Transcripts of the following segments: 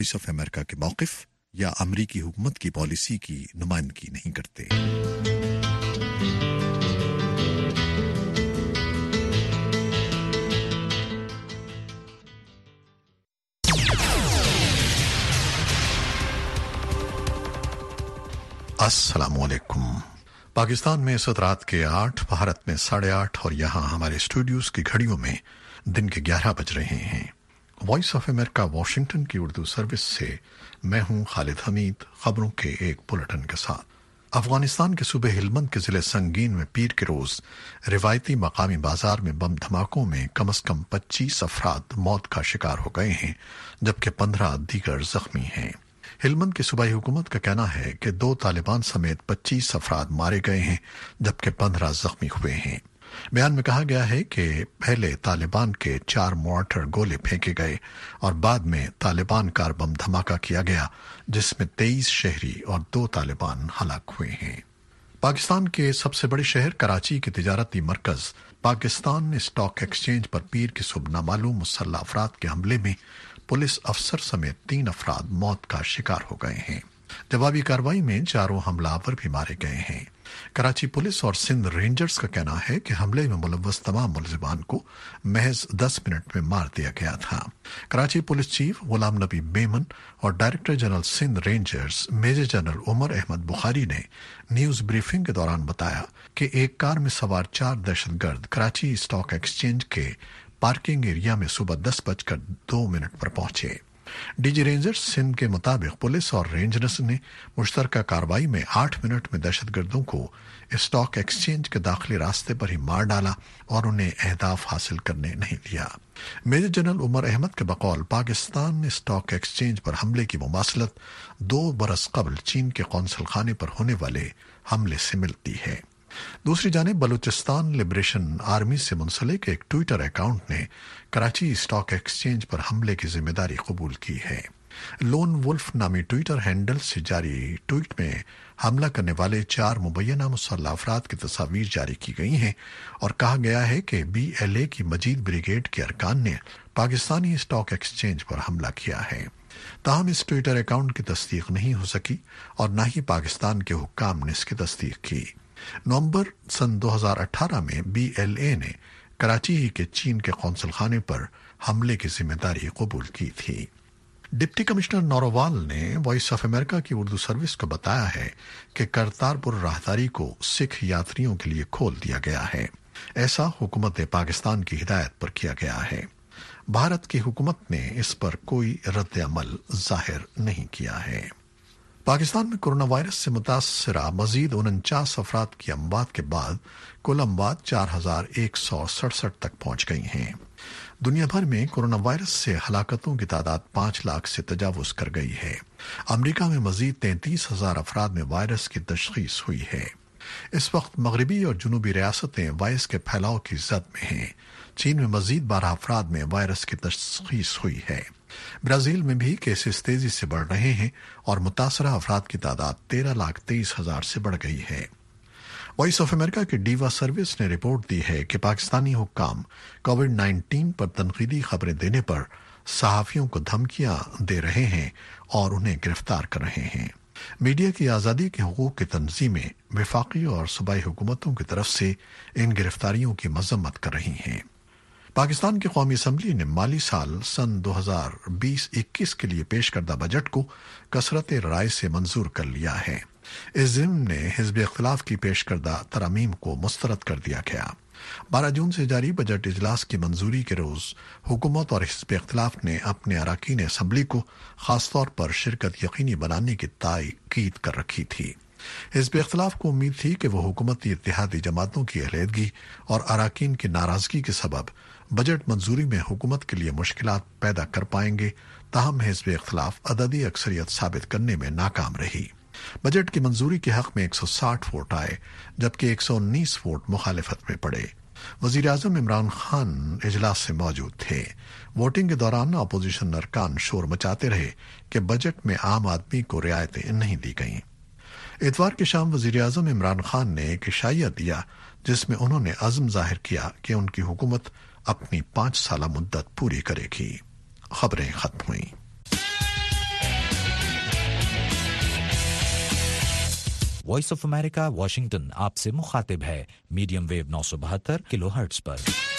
Voice of America के मौक़िफ़ या अमरीकी हुकूमत की पॉलिसी की नुमाइंदगी नहीं करते। अस्सलामुअलैकुम। पाकिस्तान में इस वक्त रात के 8, भारत में 8:30 और यहाँ हमारे स्टूडियोज की घड़ियों में दिन के 11 बज रहे हैं। वॉइस ऑफ अमेरिका वाशिंगटन की उर्दू सर्विस से मैं हूं खालिद हमीद, खबरों के एक बुलेटिन के साथ। अफगानिस्तान के सूबे हेलमंद के जिले संगीन में पीर के रोज रिवायती मकामी बाजार में बम धमाकों में कम से कम 25 अफराद मौत का शिकार हो गए हैं, जबकि 15 दीगर जख्मी हैं। हेलमंद की सूबाई हुकूमत का कहना है कि 2 तालिबान समेत 25 अफराद मारे गए हैं, जबकि 15 जख्मी हुए हैं। बयान में कहा गया है कि पहले तालिबान के 4 मॉर्टर गोले फेंके गए और बाद में तालिबान कार बम धमाका किया गया, जिसमें 23 शहरी और 2 तालिबान हलाक हुए हैं। पाकिस्तान के सबसे बड़े शहर कराची के तिजारती मरकज पाकिस्तान स्टॉक एक्सचेंज पर पीर की सुबह नामालूम मुसल्लह अफराद के हमले में पुलिस अफसर समेत 3 अफराद मौत का शिकार हो गए हैं। जवाबी कार्रवाई में 4 हमलावर भी मारे गए हैं। कराची पुलिस और सिंध रेंजर्स का कहना है कि हमले में मुलव्वस तमाम मुलजिमान को महज 10 मिनट में मार दिया गया था। कराची पुलिस चीफ गुलाम नबी मेमन और director general Sindh rangers major general Umar Ahmed Bukhari ने न्यूज ब्रीफिंग के दौरान बताया कि एक कार में सवार 4 दहशतगर्द कराची स्टॉक एक्सचेंज के पार्किंग एरिया में सुबह 10:02 पर पहुंचे। डीजी रेंजर्स सिंध के मुताबिक पुलिस और रेंजर्स ने मुश्तरका कार्रवाई में 8 मिनट में दहशतगर्दों को स्टॉक एक्सचेंज के दाखिली रास्ते पर ही मार डाला और उन्हें अहदाफ हासिल करने नहीं दिया। मेजर जनरल उमर अहमद के बकौल पाकिस्तान स्टॉक एक्सचेंज पर हमले की मुमासलत 2 बरस कबल चीन के कौंसल खाने पर होने वाले हमले से मिलती है। दूसरी जानिब बलूचिस्तान लिबरेशन आर्मी से मुंसलिक एक ट्विटर अकाउंट ने कराची स्टॉक एक्सचेंज पर हमले की जिम्मेदारी कबूल की है। लोन वुल्फ नामी ट्विटर हैंडल से जारी ट्वीट में हमला करने वाले 4 मुबैना मुसल्लह अफराद की तस्वीर जारी की गई हैं और कहा गया है कि BLA की मजीद ब्रिगेड के अरकान ने पाकिस्तानी स्टॉक एक्सचेंज पर हमला किया है। ताहम इस ट्विटर अकाउंट की तस्दीक नहीं हो सकी और न ही पाकिस्तान के हुक्काम ने इसकी तस्दीक की। नवंबर सन 2018 में BLA ने कराची ही के चीन के कौंसल खाने पर हमले की जिम्मेदारी कबूल की थी। डिप्टी कमिश्नर नौरोवाल ने वॉइस ऑफ अमेरिका की उर्दू सर्विस को बताया है कि करतारपुर राहदारी को सिख यात्रियों के लिए खोल दिया गया है। ऐसा हुकूमत पाकिस्तान की हिदायत पर किया गया है। भारत की हुकूमत ने इस पर कोई रद्द अमल जाहिर नहीं किया है। पाकिस्तान में कोरोना वायरस से मुतासरा मजीद 49 अफराद की अमवात के बाद कुल अमवात 4167 तक पहुंच गई हैं। दुनिया भर में कोरोना वायरस से हलाकतों की तादाद 5 लाख से तजावुज कर गई है। अमेरिका में मजीद 33,000 अफराद में वायरस की तशखीस हुई है। इस वक्त मगरबी और जुनूबी रियासतें वायरस के फैलाव की जद में हैं। चीन में मजीद 12 अफराद में वायरस की तशखीस हुई है। ब्राजील में भी केसेस तेजी से बढ़ रहे हैं और मुतासरा अफराद की तादाद 13,23,000 से बढ़ गई है। वॉइस ऑफ अमेरिका की डीवा सर्विस ने रिपोर्ट दी है कि पाकिस्तानी हुक्काम कोविड-19 पर तनकीदी खबरें देने पर सहाफियों को धमकियां दे रहे हैं और उन्हें गिरफ्तार कर रहे हैं। मीडिया की आज़ादी के हुकूक की तंजीमें वफाकी और सूबाई हुकूमतों की तरफ से इन गिरफ्तारियों की मजम्मत कर रही हैं। पाकिस्तान की कौमी असम्बली ने माली साल सन 2020-21 के लिए पेश करदा बजट को कसरत राय से मंजूर कर लिया है। इस ज़िम्न ने हिज़्ब इख्तिलाफ की पेश करदा तरामीम को मुस्तरद कर दिया गया। 12 जून से जारी बजट इजलास की मंजूरी के रोज हुकूमत और हिज़्ब इख्तिलाफ ने अपने अरकान असम्बली को खासतौर पर शिरकत यकीनी बनाने की ताकीद कर रखी थी। हिज़्ब इख्तिलाफ को उम्मीद थी कि वह हुकूमती इत्तेहादी जमातों की अहलेदगी और अरकान की नाराजगी के सबब बजट मंजूरी में हुकूमत के लिए मुश्किलात पैदा कर पाएंगे। ताहम हिज़्ब इख्तिलाफ अददी अक्सरियत साबित करने में नाकाम रही। बजट की मंजूरी के हक में 160 वोट आए, जबकि 119 वोट मुखालिफत में पड़े। वजीर आजम इमरान खान इजलास से मौजूद थे। वोटिंग के दौरान अपोजिशन अरकान शोर मचाते रहे कि बजट में आम आदमी को रियायतें नहीं दी गईं। इतवार की शाम वजीर आजम इमरान खान ने एक इशाया दिया जिसमें उन्होंने अज़्म जाहिर किया कि उनकी हुकूमत अपनी 5 साला मुद्दत पूरी करेगी। खबरें खत्म हुई। वॉइस ऑफ अमेरिका वाशिंगटन आपसे मुखातिब है मीडियम वेव 972 किलोहर्ट्ज पर।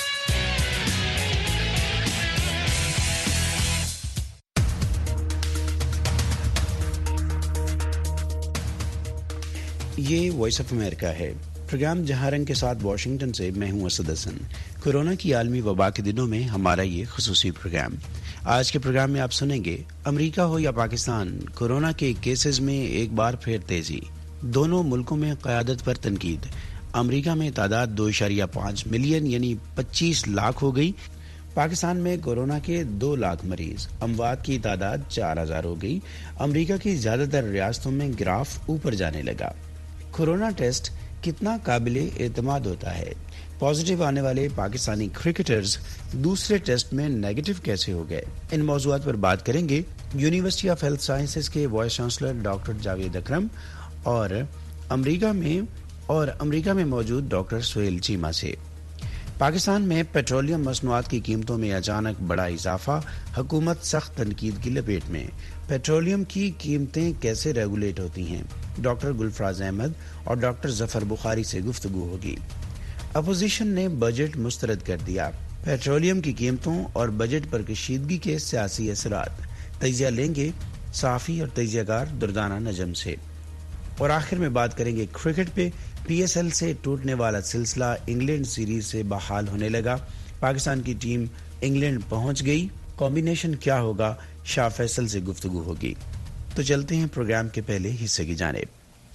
ये वॉइस ऑफ अमेरिका है। प्रोग्राम जहां रंग के साथ वाशिंगटन से मैं हूं असद हसन। कोरोना की आलमी वबा के दिनों में हमारा ये खुसूसी प्रोग्राम। आज के प्रोग्राम में आप सुनेंगे अमेरिका हो या पाकिस्तान, कोरोना के केसेस में एक बार फिर तेजी, दोनों मुल्कों में क़यादत पर तनकीद। अमेरिका में तादाद 2.5 मिलियन यानी 25 लाख हो गई। पाकिस्तान में कोरोना के 2 लाख मरीज, अमवात की तादाद 4000 हो गई। अमेरिका की ज्यादातर रियासतों में ग्राफ ऊपर जाने लगा। कोरोना टेस्ट कितना काबिले एतमाद होता है? पॉजिटिव आने वाले पाकिस्तानी क्रिकेटर्स दूसरे टेस्ट में नेगेटिव कैसे हो गए? इन मौज़ूआत पर बात करेंगे यूनिवर्सिटी ऑफ हेल्थ साइंसेज के vice chancellor doctor Javed Akram और अमेरिका में मौजूद डॉक्टर सुहेल चीमा से। पाकिस्तान में पेट्रोलियम मसनूआत की कीमतों में अचानक बड़ा इजाफा, हुकूमत सख्त तनकीद की लपेट में। पेट्रोलियम की कीमतें कैसे रेगुलेट होती हैं? डॉक्टर गुलफराज अहमद और डॉक्टर जफर बुखारी से गुफ्तगू होगी। अपोजिशन ने बजट मुस्तरद कर दिया। पेट्रोलियम की कीमतों और बजट पर कशीदगी के सियासी असरात तजिया लेंगे सहाफ़ी और तजियाकार दुर्दाना नजम से। और आखिर में बात करेंगे क्रिकेट पे। पीएसएल से टूटने वाला सिलसिला इंग्लैंड सीरीज से बहाल होने लगा। पाकिस्तान की टीम इंग्लैंड पहुंच गई। कॉम्बिनेशन क्या होगा, शाह फैसल से गुफ्तगू होगी। तो चलते हैं प्रोग्राम के पहले हिस्से की जानिब।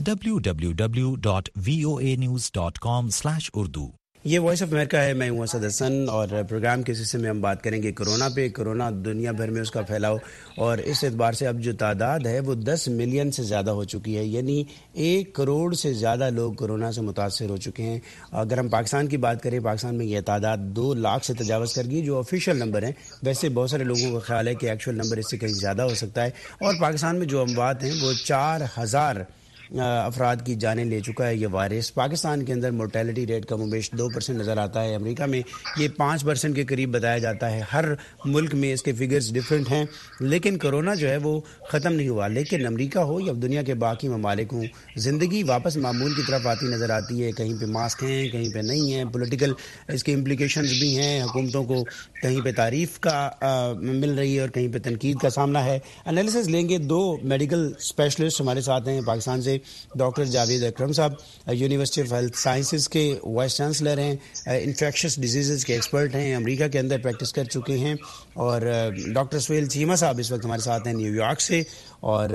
www.voanews.com/urdu ये वॉइस ऑफ अमेरिका है। मैं हूं असद हसन और प्रोग्राम के हिस्से में हम बात करेंगे कोरोना पे। कोरोना दुनिया भर में उसका फैलाव, और इस एतबार से अब जो तादाद है वो 10 मिलियन से ज़्यादा हो चुकी है, यानी 1 करोड़ से ज़्यादा लोग कोरोना से मुतासर हो चुके हैं। अगर हम पाकिस्तान की बात करें, पाकिस्तान में यह तादाद 2 लाख से तजावज़ कर गई, जो ऑफिशियल नंबर है। वैसे बहुत सारे लोगों का ख्याल है कि एक्चुअल नंबर इससे कहीं ज़्यादा हो सकता है। और पाकिस्तान में जो अमवात हैं वो 4000 अफराद की जानें ले चुका है ये वायरस। पाकिस्तान के अंदर मोर्टेलिटी रेट कमोबेश 2% नज़र आता है। अमेरिका में ये 5% के करीब बताया जाता है। हर मुल्क में इसके फिगर्स डिफरेंट हैं, लेकिन कोरोना जो है वो ख़त्म नहीं हुआ। लेकिन अमेरिका हो या दुनिया के बाकी ममालिक हों, ज़िंदगी वापस मामूल की तरफ आती नज़र आती है। कहीं पे मास्क हैं, कहीं पे नहीं हैं। पॉलिटिकल इसके इम्प्लीकेशंस भी हैं। हुकूमतों को कहीं पे तारीफ़ का मिल रही है और कहीं पे तनकीद का सामना है। एनालिसिस लेंगे। 2 मेडिकल स्पेशलिस्ट हमारे साथ हैं पाकिस्तान से। डॉक्टर जावेद अकरम साहब यूनिवर्सिटी ऑफ हेल्थ साइंसेज के वाइस चांसलर हैं, इन्फेक्शस डिजीज़ के एक्सपर्ट हैं, अमेरिका के अंदर प्रैक्टिस कर चुके हैं। और डॉक्टर सुहेल चीमा साहब इस वक्त हमारे साथ हैं न्यूयॉर्क से। और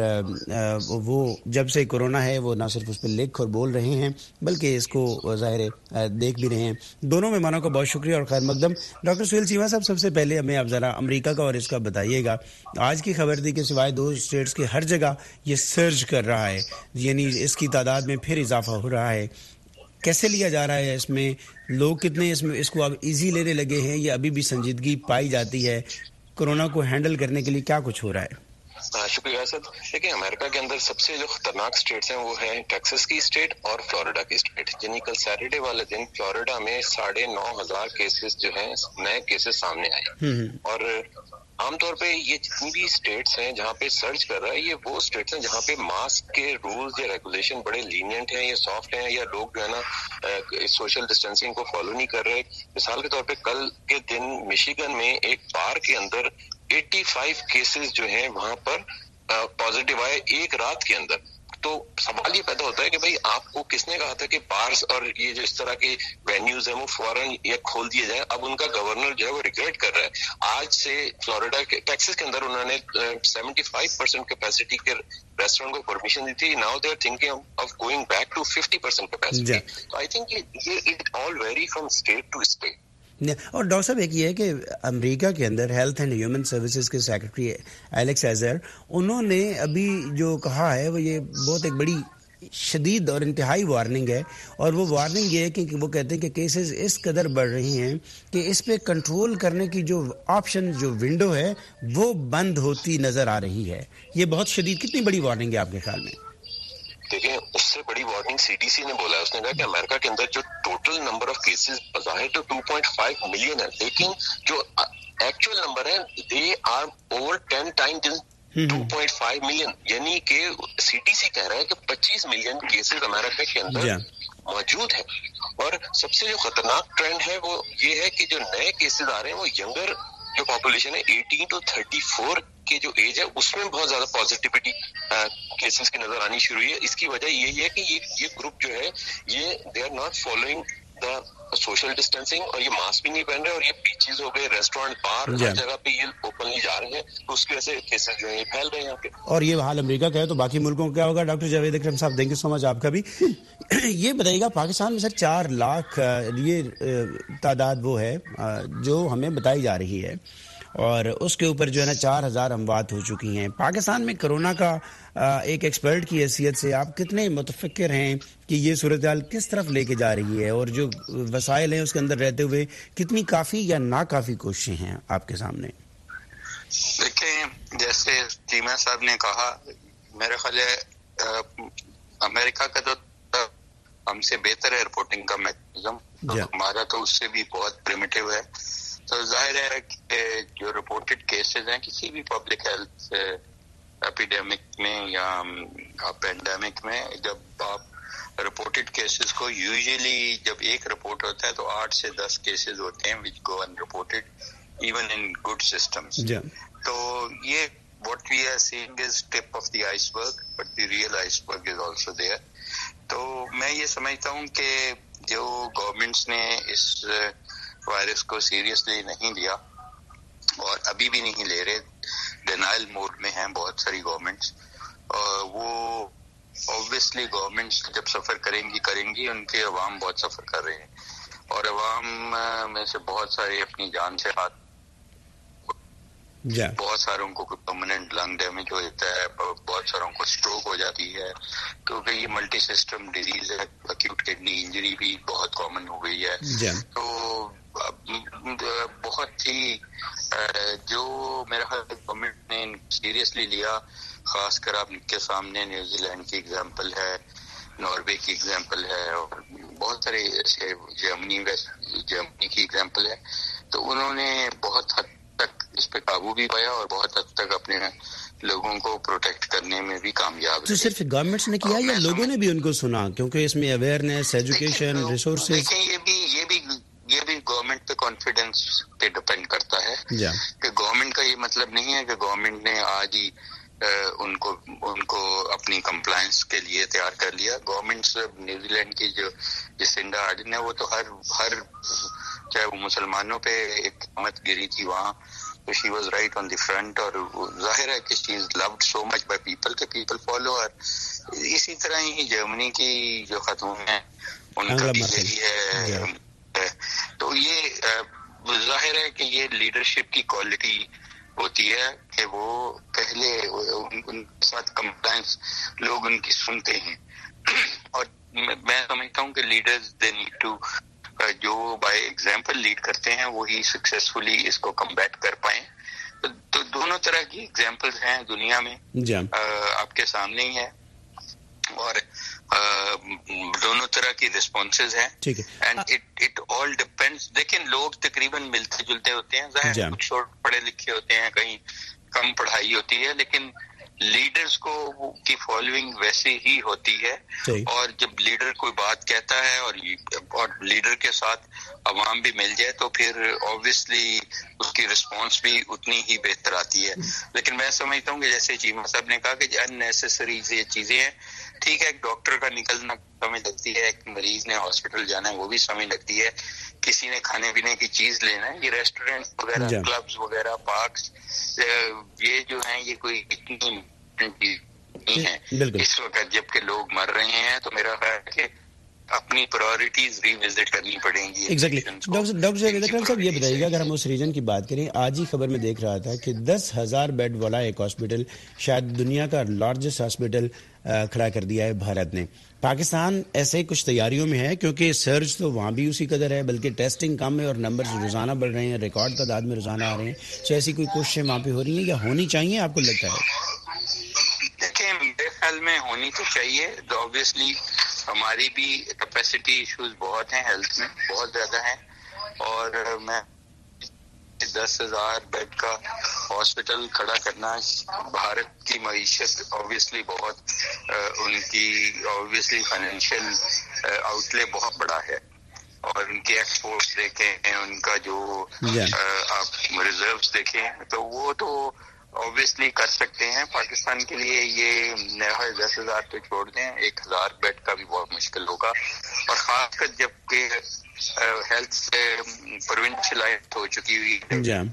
वो जब से कोरोना है वो ना सिर्फ उस पर लिख और बोल रहे हैं, बल्कि इसको ज़ाहिर देख भी रहे हैं। दोनों मेहमानों का बहुत शुक्रिया और खैर मकदम। डॉक्टर सुहेल चीमा साहब, सबसे पहले हमें आप ज़रा अमेरिका का और इसका बताइएगा। आज की खबर थी कि सिवाय 2 स्टेट्स के हर जगह ये सर्ज कर रहा है, यानी इसकी तादाद में फिर इजाफा हो रहा है। कैसे लिया जा रहा है? इसमें लोग कितने इसको अब ईजी लेने लगे हैं, या अभी भी संजीदगी पाई जाती है? कोरोना को हैंडल करने के लिए क्या कुछ हो रहा है? शुक्रिया असद। देखिए, अमेरिका के अंदर सबसे जो खतरनाक स्टेट्स हैं वो है टेक्सास की स्टेट और फ्लोरिडा की स्टेट। यानी कल सैटरडे वाले दिन फ्लोरिडा में 9,500 केसेस जो हैं, नए केसेस सामने आए। और आमतौर पे ये जितनी भी स्टेट्स हैं जहाँ पे सर्च कर रहा है, ये वो स्टेट्स हैं जहाँ पे मास्क के रूल्स या रेगुलेशन बड़े लीनियंट हैं या सॉफ्ट हैं, या लोग जो है ना सोशल डिस्टेंसिंग को फॉलो नहीं कर रहे। मिसाल के तौर पे कल के दिन मिशिगन में एक बार के अंदर 85 केसेस जो हैं वहां पर पॉजिटिव आए एक रात के अंदर। तो सवाल ये पैदा होता है कि भाई आपको किसने कहा था कि बार्स और ये जो इस तरह के वेन्यूज हैं वो फौरन ये खोल दिए जाए? अब उनका गवर्नर जो है वो रिग्रेट कर रहा है। आज से फ्लोरिडा के टेक्सास के अंदर उन्होंने 75% कैपेसिटी के रेस्टोरेंट को परमिशन दी थी। Now they are thinking of going back to 50% capacity. तो आई थिंक ये it all vary from state to state. और डॉक्टर साहब, एक ये है कि अमेरिका के अंदर हेल्थ एंड ह्यूमन सर्विसेज के सेक्रेटरी एलेक्स एजर, उन्होंने अभी जो कहा है वो ये बहुत एक बड़ी शदीद और इंतहाई वार्निंग है। और वो वार्निंग ये है कि वो कहते हैं कि केसेस इस कदर बढ़ रही हैं कि इस पे कंट्रोल करने की जो ऑप्शन, जो विंडो है, वो बंद होती नजर आ रही है। ये बहुत शदीद, कितनी बड़ी वार्निंग है आपके ख्याल में? देखिए, उससे बड़ी वार्निंग सीडीसी ने बोला है। उसने कहा कि अमेरिका के अंदर जो टोटल नंबर ऑफ केसेस बज़ाहिर तो 2.5 मिलियन है, लेकिन जो एक्चुअल नंबर है they are over 10 times 2.5 million, यानी कि CDC कह रहा है कि 25 मिलियन केसेस अमेरिका के अंदर मौजूद है। और सबसे जो खतरनाक ट्रेंड है वो ये है कि जो नए केसेस आ रहे हैं वो यंगर जो पॉपुलेशन है 18 to 34 के जो एज है उसमें बहुत ज्यादा पॉजिटिविटी केसेस की नजर आनी शुरू हुई है। इसकी वजह यही है कि ये ग्रुप जो है ये they are not following the social distancing, और ये मास्क भी नहीं पहन रहे, और ये बीचेस हो गए, रेस्टोरेंट, बार, हर जगह पे ये ओपनली जा रहे हैं, तो उसकी वजह से केसेस जो है ये फैल रहे हैं यहाँ पे। और ये हाल अमेरिका का है तो बाकी मुल्कों का क्या होगा? डॉक्टर जावेद अकरम साहब, थैंक यू सो मच आपका भी। ये बताइएगा, पाकिस्तान में सर 4 लाख ये तादाद वो है जो हमें बताई जा रही है, और उसके ऊपर जो है ना 4000 अमवात हो चुकी हैं। पाकिस्तान में कोरोना का एक एक्सपर्ट की हैसियत से आप कितने मुतफिक्र हैं कि ये सूरत हाल किस तरफ लेके जा रही है, और जो वसाइल हैं उसके अंदर रहते हुए कितनी काफ़ी या नाकाफ़ी कोशिशें हैं आपके सामने? देखें, जैसे चीमा साहब ने कहा, मेरा ख्याल है अमेरिका का तो हमसे बेहतर है रिपोर्टिंग का मैकेनिज्म, तो हमारा तो उससे भी बहुत प्रिमिटिव है। तो जाहिर है कि जो रिपोर्टेड केसेस हैं किसी भी पब्लिक हेल्थ एपिडेमिक में या पेंडेमिक में, जब आप रिपोर्टेड केसेस को यूजुअली जब एक रिपोर्ट होता है तो 8 से 10 केसेस होते हैं which go unreported even in good systems. तो ये what we are seeing is tip of the iceberg, but the real iceberg is also there. तो मैं ये समझता हूँ कि जो गवर्नमेंट्स ने इस वायरस को सीरियसली नहीं लिया और अभी भी नहीं ले रहे, डिनाइल मोड में हैं बहुत सारी गवर्नमेंट्स। वो ऑब्वियसली गवर्नमेंट्स जब सफर करेंगी उनके अवाम बहुत सफर कर रहे हैं, और अवाम में से बहुत सारे अपनी जान से हाथ, बहुत सारों को परमानेंट लंग डैमेज हो जाता है, बहुत सारों को स्ट्रोक हो जाती है, क्योंकि ये मल्टी सिस्टम डिजीज है। एक्यूट किडनी इंजरी भी बहुत कॉमन हो गई है। तो बहुत ही जो मेरा ख्याल गवर्नमेंट ने सीरियसली लिया, खासकर आपके सामने न्यूजीलैंड की एग्जांपल है, नॉर्वे की एग्जांपल है, और बहुत सारे ऐसे जर्मनी की एग्जांपल है। तो उन्होंने बहुत हद तक इस पे काबू भी पाया और बहुत हद तक अपने लोगों को प्रोटेक्ट करने में भी कामयाब। तो सिर्फ गवर्नमेंट्स ने किया या लोगों ने भी उनको सुना? क्योंकि इसमें अवेयरनेस, एजुकेशन, रिसोर्सेज, ये भी गवर्नमेंट पे कॉन्फिडेंस पे डिपेंड करता है कि गवर्नमेंट का ये मतलब नहीं है कि गवर्नमेंट ने आज ही उनको अपनी कंप्लायंस के लिए तैयार कर लिया। गवर्नमेंट न्यूजीलैंड की जो जसिंडा आर्डन है वो तो हर चाहे वो मुसलमानों पे एक मत गिरी थी वहाँ, तो she was right on the front, और जाहिर है कि she is loved so much by people के पीपल फॉलो हर। इसी तरह ही जर्मनी की जो खातून है उनका भी यही है। तो ये जाहिर है कि ये लीडरशिप की क्वालिटी होती है कि वो पहले उनके साथ कंप्लायंस लोग उनकी सुनते हैं, और मैं समझता हूँ कि लीडर्स दे नीड टू जो बाय एग्जाम्पल लीड करते हैं वही सक्सेसफुली इसको कम्बैट कर पाए। तो दोनों तरह की एग्जाम्पल्स हैं दुनिया में, आपके सामने ही है, और दोनों तरह की रिस्पॉन्सेज हैं, एंड इट ऑल डिपेंड्स। लेकिन लोग तकरीबन मिलते जुलते होते हैं, जाहिर कुछ शॉर्ट पढ़े लिखे होते हैं, कहीं कम पढ़ाई होती है, लेकिन लीडर्स को की फॉलोइंग वैसे ही होती है। और जब लीडर कोई बात कहता है और लीडर के साथ अवाम भी मिल जाए तो फिर ऑब्वियसली उसकी रिस्पांस भी उतनी ही बेहतर आती है। लेकिन मैं समझता हूँ कि जैसे चीमा साहब ने कहा कि अननेसेसरी ये चीजें हैं, ठीक है, एक डॉक्टर का निकलना समय लगती है, एक मरीज ने हॉस्पिटल जाना है वो भी समय लगती है, किसी ने खाने पीने की चीज लेना है, ये रेस्टोरेंट वगैरह, क्लब्स वगैरह, पार्क्स, ये जो है ये कोई इतनी नहीं है इस वक्त जबकि लोग मर रहे हैं। तो मेरा ख्याल है कि अपनी प्रायोरिटीज रिविजिट करनी पड़ेंगी। एग्जैक्टली। डॉक्टर जावेद अकरम साहब, ये बताइएगा, अगर हम उस रीजन की बात करें, आज ही खबर में देख रहा था कि 10,000 बेड वाला एक हॉस्पिटल, शायद दुनिया का लार्जेस्ट हॉस्पिटल खड़ा कर दिया है भारत ने। पाकिस्तान ऐसे कुछ तैयारियों में है, क्योंकि सर्च तो वहाँ भी उसी कदर है, बल्कि टेस्टिंग कम है और नंबर रोजाना बढ़ रहे हैं, रिकॉर्ड तादाद में रोजाना आ रहे हैं। तो ऐसी कोई कोशिशें वहाँ पे हो रही हैं या होनी चाहिए, आपको लगता है? देखिए, मेरे ख्याल में होनी तो चाहिए। तो ऑब्वियसली हमारी भी कैपेसिटी इश्यूज बहुत हैं, हेल्थ में बहुत ज्यादा हैं, और मैं 10,000 बेड का हॉस्पिटल खड़ा करना भारत की मईशत ऑब्वियसली बहुत उनकी ऑब्वियसली फाइनेंशियल आउटले बहुत बड़ा है और उनके एक्सपोर्ट्स देखें, उनका जो आप रिजर्व्स देखें तो वो तो ऑब्वियसली कर सकते हैं। पाकिस्तान के लिए ये 10,000 तो छोड़ दें, 1,000 बेड का भी बहुत मुश्किल होगा और खासकर जबकि हेल्थ से प्रोविंशियलाइज हो चुकी हुई है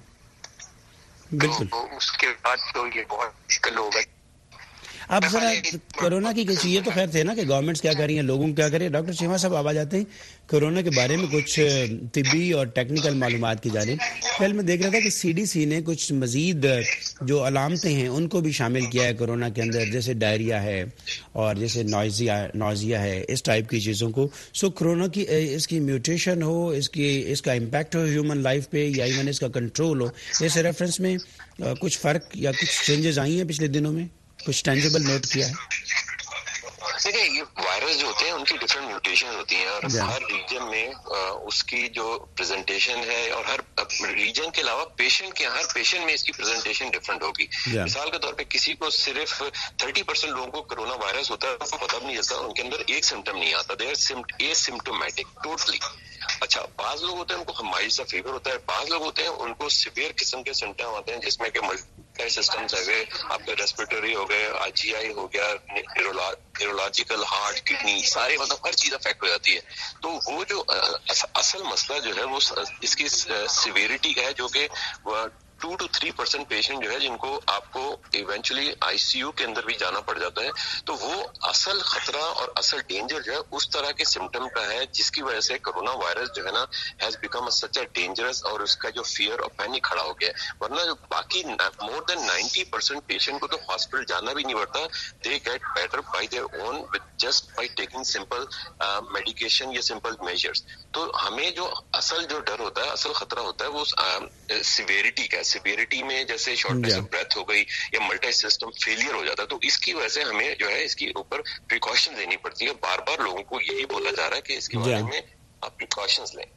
तो उसके बाद तो ये बहुत मुश्किल होगा। अब जरा कोरोना की कुछ ये तो खैर थे ना कि गवर्नमेंट्स क्या कर रही हैं, लोगों को क्या करें। डॉक्टर चीमा साहब आप आ जाते हैं कोरोना के बारे में कुछ तिब्बी और टेक्निकल मालूमात की जानिब। कल मैं देख रहा था कि CDC ने कुछ मजीद जो अलामतें हैं उनको भी शामिल किया है कोरोना के अंदर, जैसे डायरिया है और जैसे नॉइजिया है, इस टाइप की चीज़ों को। सो कोरोना की इसकी म्यूटेशन हो, इसका इम्पैक्ट हो ह्यूमन लाइफ पे या इवन इसका कंट्रोल हो, इस रेफरेंस में कुछ फ़र्क या कुछ चेंजेस आई हैं पिछले दिनों में, कुछ टेंजिबल नोट किया है? देखिए, ये वायरस जो होते हैं उनकी डिफरेंट म्यूटेशन होती हैं और हर रीजन में उसकी जो प्रेजेंटेशन है और हर रीजन के अलावा पेशेंट के हर पेशेंट में इसकी प्रेजेंटेशन डिफरेंट होगी। मिसाल के तौर पे किसी को सिर्फ 30% लोगों को कोरोना वायरस होता है, उनको पता भी नहीं चलता, उनके अंदर एक सिम्टम नहीं आता, दे आर एसिम्प्टोमेटिक टोटली। अच्छा, बाज लोग होते हैं उनको माइल्ड सा फीवर होता है, बाज लोग होते हैं उनको सिवियर किस्म के सिम्टम आते हैं जिसमें कि मल्टी सिस्टम्स है गए, आपके रेस्पिरेटरी हो गए, GI हो गया, न्यूरोलॉजिकल, हार्ट, किडनी, सारे मतलब हर चीज अफेक्ट हो जाती है। तो वो जो असल मसला जो है वो इसकी सिवियरिटी का है, जो कि 2 to 3% पेशेंट जो है जिनको आपको इवेंचुअली ICU के अंदर भी जाना पड़ जाता है। तो वो असल खतरा और असल डेंजर जो है उस तरह के सिम्टम का है, जिसकी वजह से कोरोना वायरस जो है ना has become such a dangerous और उसका जो फियर और पैनिक खड़ा हो गया है। वरना जो बाकी मोर देन 90% पेशेंट को तो हॉस्पिटल जाना भी नहीं पड़ता, they get better by their own with just by taking simple medication या सिंपल मेजर्स। तो हमें जो असल जो डर होता है, असल खतरा होता है वो सिवियरिटी का। सिवियरिटी में जैसे शॉर्टनेस ऑफ ब्रेथ हो गई या मल्टी सिस्टम फेलियर हो जाता है, तो इसकी वजह से हमें जो है इसके ऊपर प्रिकॉशन लेनी पड़ती है। बार बार लोगों को यही बोला जा रहा है कि इसके बारे में आप प्रिकॉशंस लें।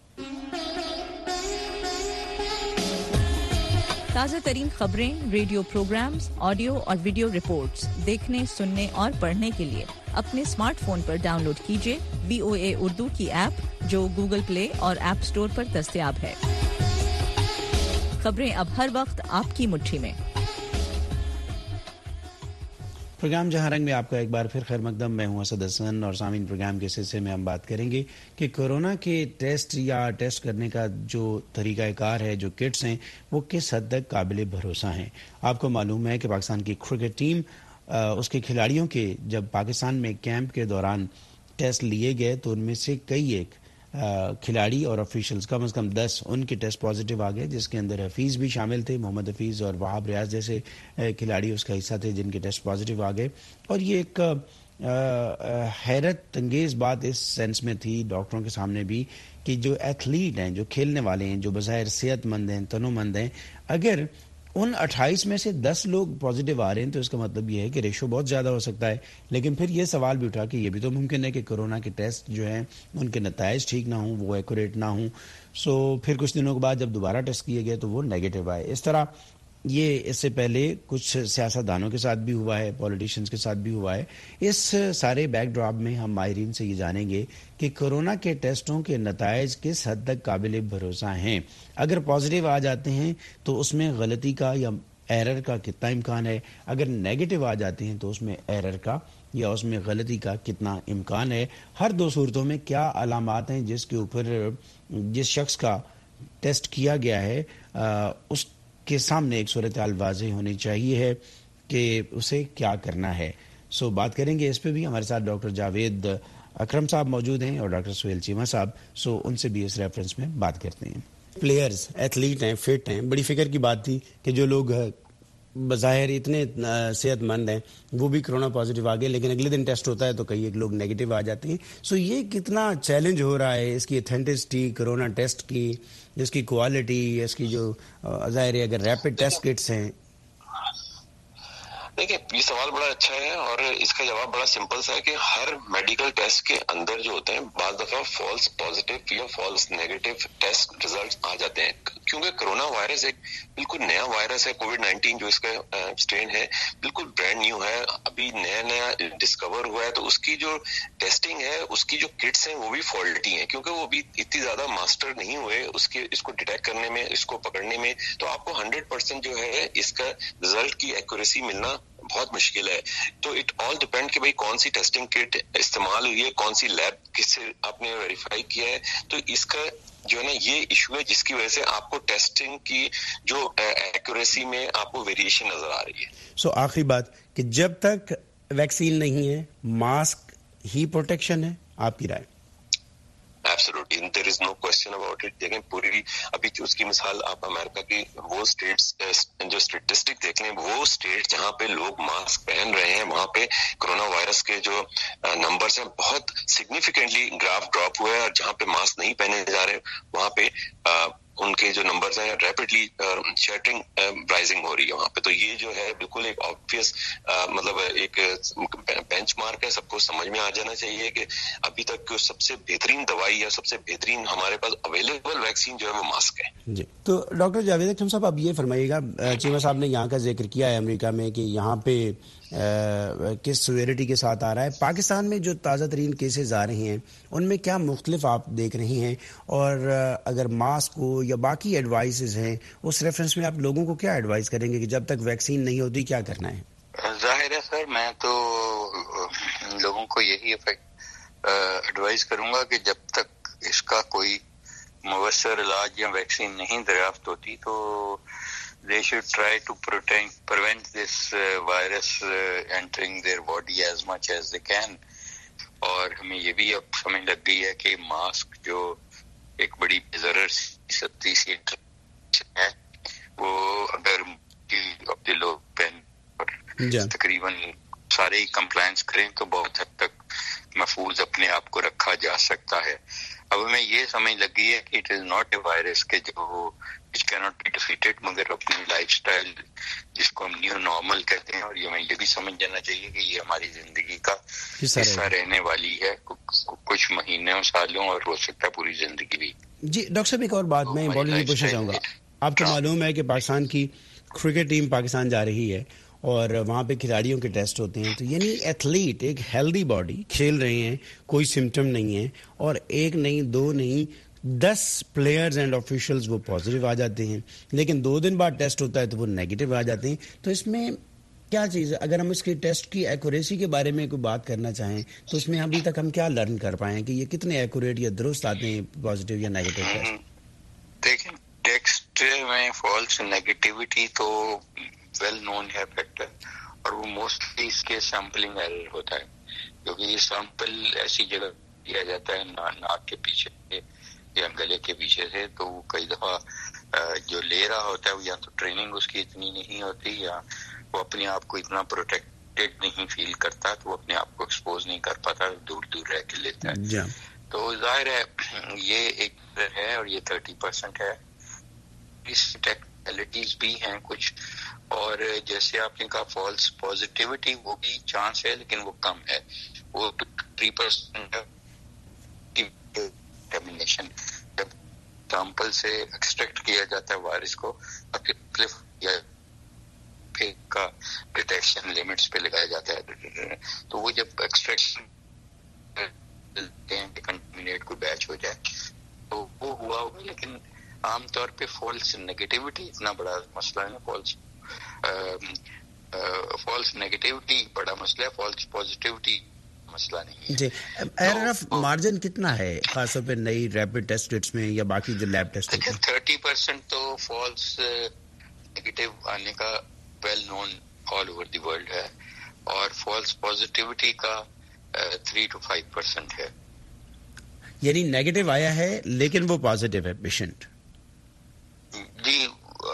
ताज़ा तरीन खबरें, रेडियो प्रोग्राम्स, ऑडियो और वीडियो रिपोर्ट्स देखने, सुनने और पढ़ने के लिए अपने स्मार्टफोन पर डाउनलोड कीजिए VOA उर्दू की ऐप, जो गूगल प्ले और ऐप स्टोर पर दस्तयाब है। खबरें अब हर वक्त आपकी मुट्ठी में। प्रोग्राम जहां रंग में आपका एक बार फिर खैर मकदम। मैं हूं असद हसन और सामीन प्रोग्राम के सिलसिले में हम बात करेंगे कि कोरोना के टेस्ट या टेस्ट करने का जो तरीक़ाकार है, जो किट्स हैं, वो किस हद तक काबिल भरोसा हैं। आपको मालूम है कि पाकिस्तान की क्रिकेट टीम उसके खिलाड़ियों के जब पाकिस्तान में कैंप के दौरान टेस्ट लिए गए तो उनमें से कई एक खिलाड़ी और ऑफिशियल्स कम से कम 10 उनके टेस्ट पॉजिटिव आ गए, जिसके अंदर हफीज़ भी शामिल थे। मोहम्मद हफीज़ और वहाब रियाज जैसे खिलाड़ी उसका हिस्सा थे जिनके टेस्ट पॉजिटिव आ गए। और ये एक हैरत अंगेज़ बात इस सेंस में थी डॉक्टरों के सामने भी कि जो एथलीट हैं, जो खेलने वाले हैं, जो बज़ाहिर सेहतमंद हैं, तनोमंद हैं, अगर उन 28 में से 10 लोग पॉजिटिव आ रहे हैं तो इसका मतलब ये है कि रेशो बहुत ज़्यादा हो सकता है। लेकिन फिर ये सवाल भी उठा कि ये भी तो मुमकिन है कि कोरोना के टेस्ट जो हैं उनके नताइज ठीक ना हों, वो एक्यूरेट ना हों। सो फिर कुछ दिनों के बाद जब दोबारा टेस्ट किए गए तो वो नेगेटिव आए। इस तरह ये इससे पहले कुछ सियासतदानों के साथ भी हुआ है, पॉलिटिशियंस के साथ भी हुआ है। इस सारे बैकड्रॉप में हम माहिरीन से ये जानेंगे कि कोरोना के टेस्टों के नताइज किस हद तक काबिल भरोसा हैं। अगर पॉजिटिव आ जाते हैं तो उसमें गलती का या एरर का कितना इम्कान है, अगर नेगेटिव आ जाते हैं तो उसमें एरर का या उसमें गलती का कितना इम्कान है। हर दो सूरतों में क्या अलामात हैं जिसके ऊपर जिस शख्स का टेस्ट किया गया है उस के सामने एक सूरत हाल वाज़ेह होनी चाहिए है कि उसे क्या करना है। सो बात करेंगे इस पे भी। हमारे साथ डॉक्टर जावेद अकरम साहब मौजूद हैं और डॉक्टर सुहेल चीमा साहब। सो उनसे भी इस रेफरेंस में बात करते हैं। प्लेयर्स एथलीट हैं, फिट हैं, बड़ी फिक्र की बात थी कि जो लोग बज़ाहिर इतने सेहतमंद हैं वो भी कोरोना पॉजिटिव आ गए, लेकिन अगले दिन टेस्ट होता है तो कई एक लोग नेगेटिव आ जाते हैं। सो ये कितना चैलेंज हो रहा है इसकी ऑथेंटिसिटी कोरोना टेस्ट की, इसकी क्वालिटी, इसकी जो ज़ाहिर है अगर रैपिड टेस्ट किट्स हैं। देखिए, ये सवाल बड़ा अच्छा है और इसका जवाब बड़ा सिंपल सा है कि हर मेडिकल टेस्ट के अंदर जो होते हैं बाज़ दफा फॉल्स पॉजिटिव या फॉल्स नेगेटिव टेस्ट रिजल्ट आ जाते हैं, क्योंकि कोरोना वायरस एक बिल्कुल नया वायरस है। कोविड-19 जो इसका स्ट्रेन है बिल्कुल ब्रांड न्यू है, अभी नया डिस्कवर हुआ है, तो उसकी जो टेस्टिंग है, उसकी जो किट्स हैं वो भी फॉल्टी हैं, क्योंकि वो भी इतनी ज्यादा मास्टर नहीं हुए इसको डिटेक्ट करने में, इसको पकड़ने में। तो आपको 100% जो है इसका रिजल्ट की एक्यूरेसी मिलना बहुत मुश्किल है। तो इट ऑल डिपेंड कि भाई कौन सी टेस्टिंग किट इस्तेमाल हुई है, कौन सी लैब किससे आपने वेरीफाई किया है। तो इसका जो है ना ये इशू है जिसकी वजह से आपको टेस्टिंग की जो एक्यूरेसी में आपको वेरिएशन नजर आ रही है। सो आखिरी बात कि जब तक वैक्सीन नहीं है मास्क ही प्रोटेक्शन है, आपकी राय? Absolutely, there is no question about it. देखें पूरी अभी जो उसकी मिसाल आप अमेरिका की वो स्टेट्स जो स्टेटिस्टिक देख लें, वो स्टेट जहाँ पे लोग मास्क पहन रहे हैं वहाँ पे कोरोना वायरस के जो नंबर्स हैं बहुत सिग्निफिकेंटली ग्राफ ड्रॉप हुआ है, और जहाँ पे मास्क नहीं पहने जा रहे वहाँ पे उनके जो नंबर्स हैं रैपिडली शटरिंग राइजिंग हो रही है वहाँ पे। तो ये जो है बिल्कुल एक ऑब्वियस मतलब एक बेंचमार्क है, सबको समझ में आ जाना चाहिए कि अभी तक सबसे बेहतरीन दवाई या सबसे बेहतरीन हमारे पास अवेलेबल वैक्सीन जो है वो मास्क है जी। तो डॉक्टर जावेद अख्तम साहब, अब ये फरमाइएगा, चीमा साहब ने यहाँ का जिक्र किया है अमेरिका में कि यहाँ पे किस सिवियरिटी के साथ आ रहा है। पाकिस्तान में जो ताज़ा तरीन केसेस आ रहे हैं उनमें क्या मुख्तलिफ आप देख रहे हैं, और अगर मास्क हो या बाकी एडवाइसेस हैं उस रेफरेंस में आप लोगों को क्या एडवाइस करेंगे कि जब तक वैक्सीन नहीं होती क्या करना है? जाहिर है सर, मैं तो लोगों को यही एडवाइस करूंगा कि जब तक इसका कोई मुवस्सर इलाज या वैक्सीन नहीं दरियाफ्त होती तो they should try to prevent this virus entering their body as much as they can. और हमें ये भी अब समझ लग गई है कि मास्क जो एक बड़ी बेज़रर सख्ती सी है, वो अगर अपने लोग पहन और तकरीबन सारे ही कंप्लायंस करें तो बहुत हद तक महफूज अपने आप को रखा जा सकता है। अब हमें ये समझ लग गई है कि it is not a virus के जो which cannot be defeated, मगर अपनी लाइफस्टाइल जिसको हम न्यू नॉर्मल कहते हैं, और ये हमें ये भी समझ जाना चाहिए कि ये हमारी जिंदगी का हिस्सा रहने वाली है कुछ महीनों सालों और हो सकता है पूरी जिंदगी भी। जी डॉक्टर साहब, एक और बात मैं इम्पोर्टेंटली पूछना चाहूँगा। आपको मालूम है कि पाकिस्तान की क्रिकेट टीम पाकिस्तान जा रही है और वहाँ पे खिलाड़ियों के टेस्ट होते हैं, तो यानी एथलीट एक हेल्दी बॉडी खेल रहे हैं, कोई सिम्टम नहीं है, और एक नहीं दो नहीं 10 प्लेयर्स एंड ऑफिशियल्स वो पॉजिटिव आ जाते हैं, लेकिन 2 दिन बाद टेस्ट होता है तो वो नेगेटिव आ जाते हैं। तो इसमें क्या चीज़ है? अगर हम इसके टेस्ट की एक्यूरेसी के बारे में कोई बात करना चाहें तो इसमें अभी तक हम क्या लर्न कर पाए हैं कि ये कितने एक्यूरेट या दुरुस्त आते हैं, पॉजिटिव या नेगेटिव टेस्ट? देखें, टेस्ट में फॉल्स नेगेटिविटी तो वेल नोन है फैक्टर, और वो मोस्टली इसके सैम्पलिंग एरर होता है, क्योंकि ये सैंपल ऐसी जगह दिया जाता है नाक के पीछे या गले के पीछे से, तो कई दफा जो ले रहा होता है या तो ट्रेनिंग उसकी इतनी नहीं होती या वो अपने आप को इतना प्रोटेक्टेड नहीं फील करता, तो वो अपने आप को एक्सपोज नहीं कर पाता, दूर दूर रह के लेता है। तो जाहिर है ये एक है और ये 30% है। इस टेक्निकलिटीज भी हैं कुछ, और जैसे आपने कहा फॉल्स पॉजिटिविटी, वो भी चांस है लेकिन वो कम है, वो 3% कंटेमिनेशन। जब सैंपल से एक्सट्रैक्ट किया जाता है वायरस को, का डिटेक्शन लिमिट्स पे लगाया जाता है, तो वो जब एक्सट्रैक्शन कंटेमिनेट कोई बैच हो जाए तो वो हुआ होगा, लेकिन आमतौर पे फॉल्स नेगेटिविटी इतना बड़ा मसला है। फॉल्स नेगेटिविटी बड़ा मसला है, फॉल्स पॉजिटिविटी मसला नहीं है जी। एरर ऑफ मार्जिन कितना है खासतौर पे नई रैपिड टेस्ट किट्स में या बाकी जो लैब टेस्ट होते हैं? 30% तो फॉल्स नेगेटिव आने का well known all over the world है, और फॉल्स पॉजिटिविटी का 3 to 5% है। यानी नेगेटिव आया है लेकिन वो पॉजिटिव है पेशेंट? जी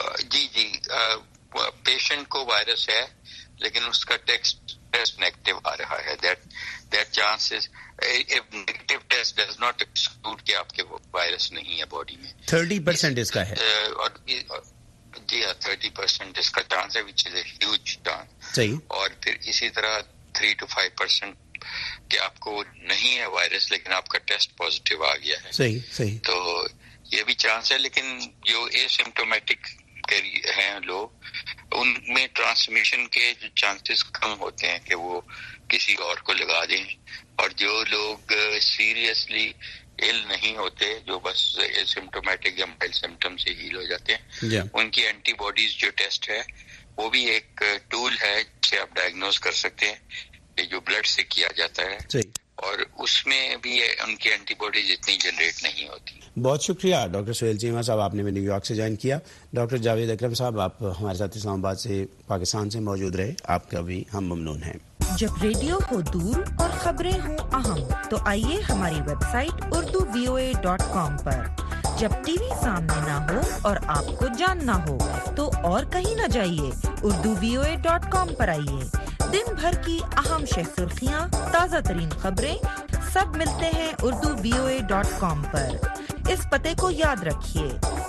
पेशेंट को वायरस है लेकिन उसका टेस्ट नेगेटिव आ रहा है। That chances negative test does not exclude कि आपके वायरस नहीं है बॉडी में। 30% इसका है। और جی 30% اس کا چانس ہے وچ از اے ہیوج چانس. صحیح. اور پھر اسی طرح 3 to 5% کہ آپ کو نہیں ہے وائرس لیکن آپ کا ٹیسٹ پازیٹیو آ گیا ہے. صحیح صحیح. تو یہ بھی چانس ہے. لیکن جو اے سمپٹومیٹک ہیں لوگ ان میں ٹرانسمیشن کے جو چانسز کم ہوتے ہیں کہ وہ کسی اور کو لگا دیں. اور جو لوگ سیریسلی ایل نہیں ہوتے جو بس سمپٹومیٹک یا مائلڈ سمپٹم سے ہیل ہو جاتے ہیں ان کی اینٹی باڈیز جو ٹیسٹ ہے وہ بھی ایک ٹول ہے جس سے آپ ڈائگنوز کر سکتے ہیں کہ جو بلڈ سے کیا جاتا ہے اور اس میں بھی ان کی اینٹی باڈیز اتنی جنریٹ نہیں ہوتی. بہت شکریہ ڈاکٹر سہیل چیمہ صاحب, آپ نے نیو یارک سے جوائن کیا. ڈاکٹر جاوید اکرم صاحب آپ ہمارے ساتھ اسلام آباد سے پاکستان سے موجود رہے, آپ کا بھی ہم ممنون ہیں. جب ریڈیو ہو دور اور خبریں ہوں اہم تو آئیے ہماری ویب سائٹ urduvoa.com پر. جب ٹی وی سامنے نہ ہو اور آپ کو جاننا ہو تو اور کہیں نہ جائیے, urduvoa.com پر آئیے. دن بھر کی اہم شہ سرخیاں, تازہ ترین خبریں سب ملتے ہیں urduvoa.com پر. اس پتے کو یاد رکھیے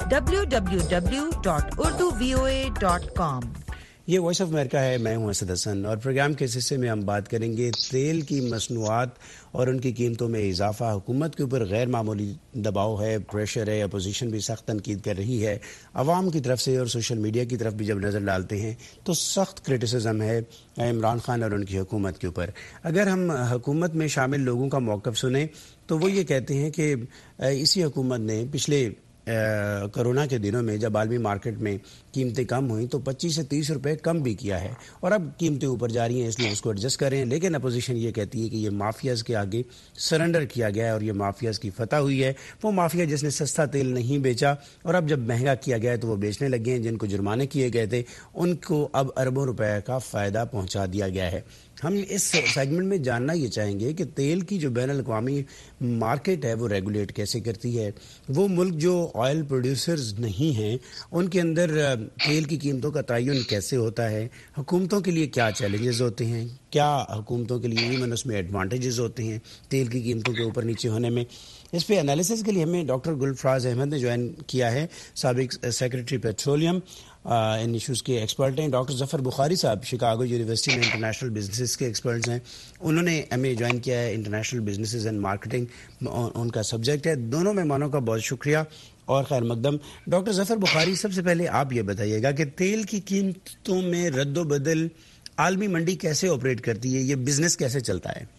www.urduvoa.com. یہ وائس آف امریکہ ہے, میں ہوں اسد حسن, اور پروگرام کے حصے میں ہم بات کریں گے تیل کی مصنوعات اور ان کی قیمتوں میں اضافہ. حکومت کے اوپر غیر معمولی دباؤ ہے, پریشر ہے, اپوزیشن بھی سخت تنقید کر رہی ہے. عوام کی طرف سے اور سوشل میڈیا کی طرف بھی جب نظر ڈالتے ہیں تو سخت کرٹیسزم ہے عمران خان اور ان کی حکومت کے اوپر. اگر ہم حکومت میں شامل لوگوں کا موقف سنیں تو وہ یہ کہتے ہیں کہ اسی حکومت نے پچھلے کرونا کے دنوں میں جب عالمی مارکیٹ میں قیمتیں کم ہوئیں تو 25 سے 30 روپے کم بھی کیا ہے, اور اب قیمتیں اوپر جا رہی ہیں اس لیے اس کو ایڈجسٹ کریں. لیکن اپوزیشن یہ کہتی ہے کہ یہ مافیاز کے آگے سرنڈر کیا گیا ہے اور یہ مافیاز کی فتح ہوئی ہے. وہ مافیا جس نے سستا تیل نہیں بیچا اور اب جب مہنگا کیا گیا ہے تو وہ بیچنے لگے ہیں. جن کو جرمانے کیے گئے تھے ان کو اب اربوں روپے کا فائدہ پہنچا دیا گیا ہے. ہم اس سیگمنٹ میں جاننا یہ چاہیں گے کہ تیل کی جو بین الاقوامی مارکیٹ ہے وہ ریگولیٹ کیسے کرتی ہے. وہ ملک جو آئل پروڈیوسرز نہیں ہیں ان کے اندر تیل کی قیمتوں کا تعین کیسے ہوتا ہے. حکومتوں کے لیے کیا چیلنجز ہوتے ہیں, کیا حکومتوں کے لیے ایون اس میں ایڈوانٹیجز ہوتے ہیں تیل کی قیمتوں کے اوپر نیچے ہونے میں. اس پہ انالیسس کے لیے ہمیں ڈاکٹر گلفراز احمد نے جوائن کیا ہے, سابق سیکرٹری پیٹرولیم, ان ایشوز کے ایکسپرٹ ہیں. ڈاکٹر ظفر بخاری صاحب شکاگو یونیورسٹی میں انٹرنیشنل بزنسز کے ایکسپرٹس ہیں, انہوں نے ایم اے جوائن کیا ہے انٹرنیشنل بزنسز اینڈ مارکیٹنگ, ان کا سبجیکٹ ہے. دونوں مہمانوں کا بہت شکریہ اور خیر مقدم. ڈاکٹر ظفر بخاری, سب سے پہلے آپ یہ بتائیے گا کہ تیل کی قیمتوں میں رد و بدل عالمی منڈی کیسے آپریٹ کرتی ہے, یہ بزنس کیسے چلتا ہے؟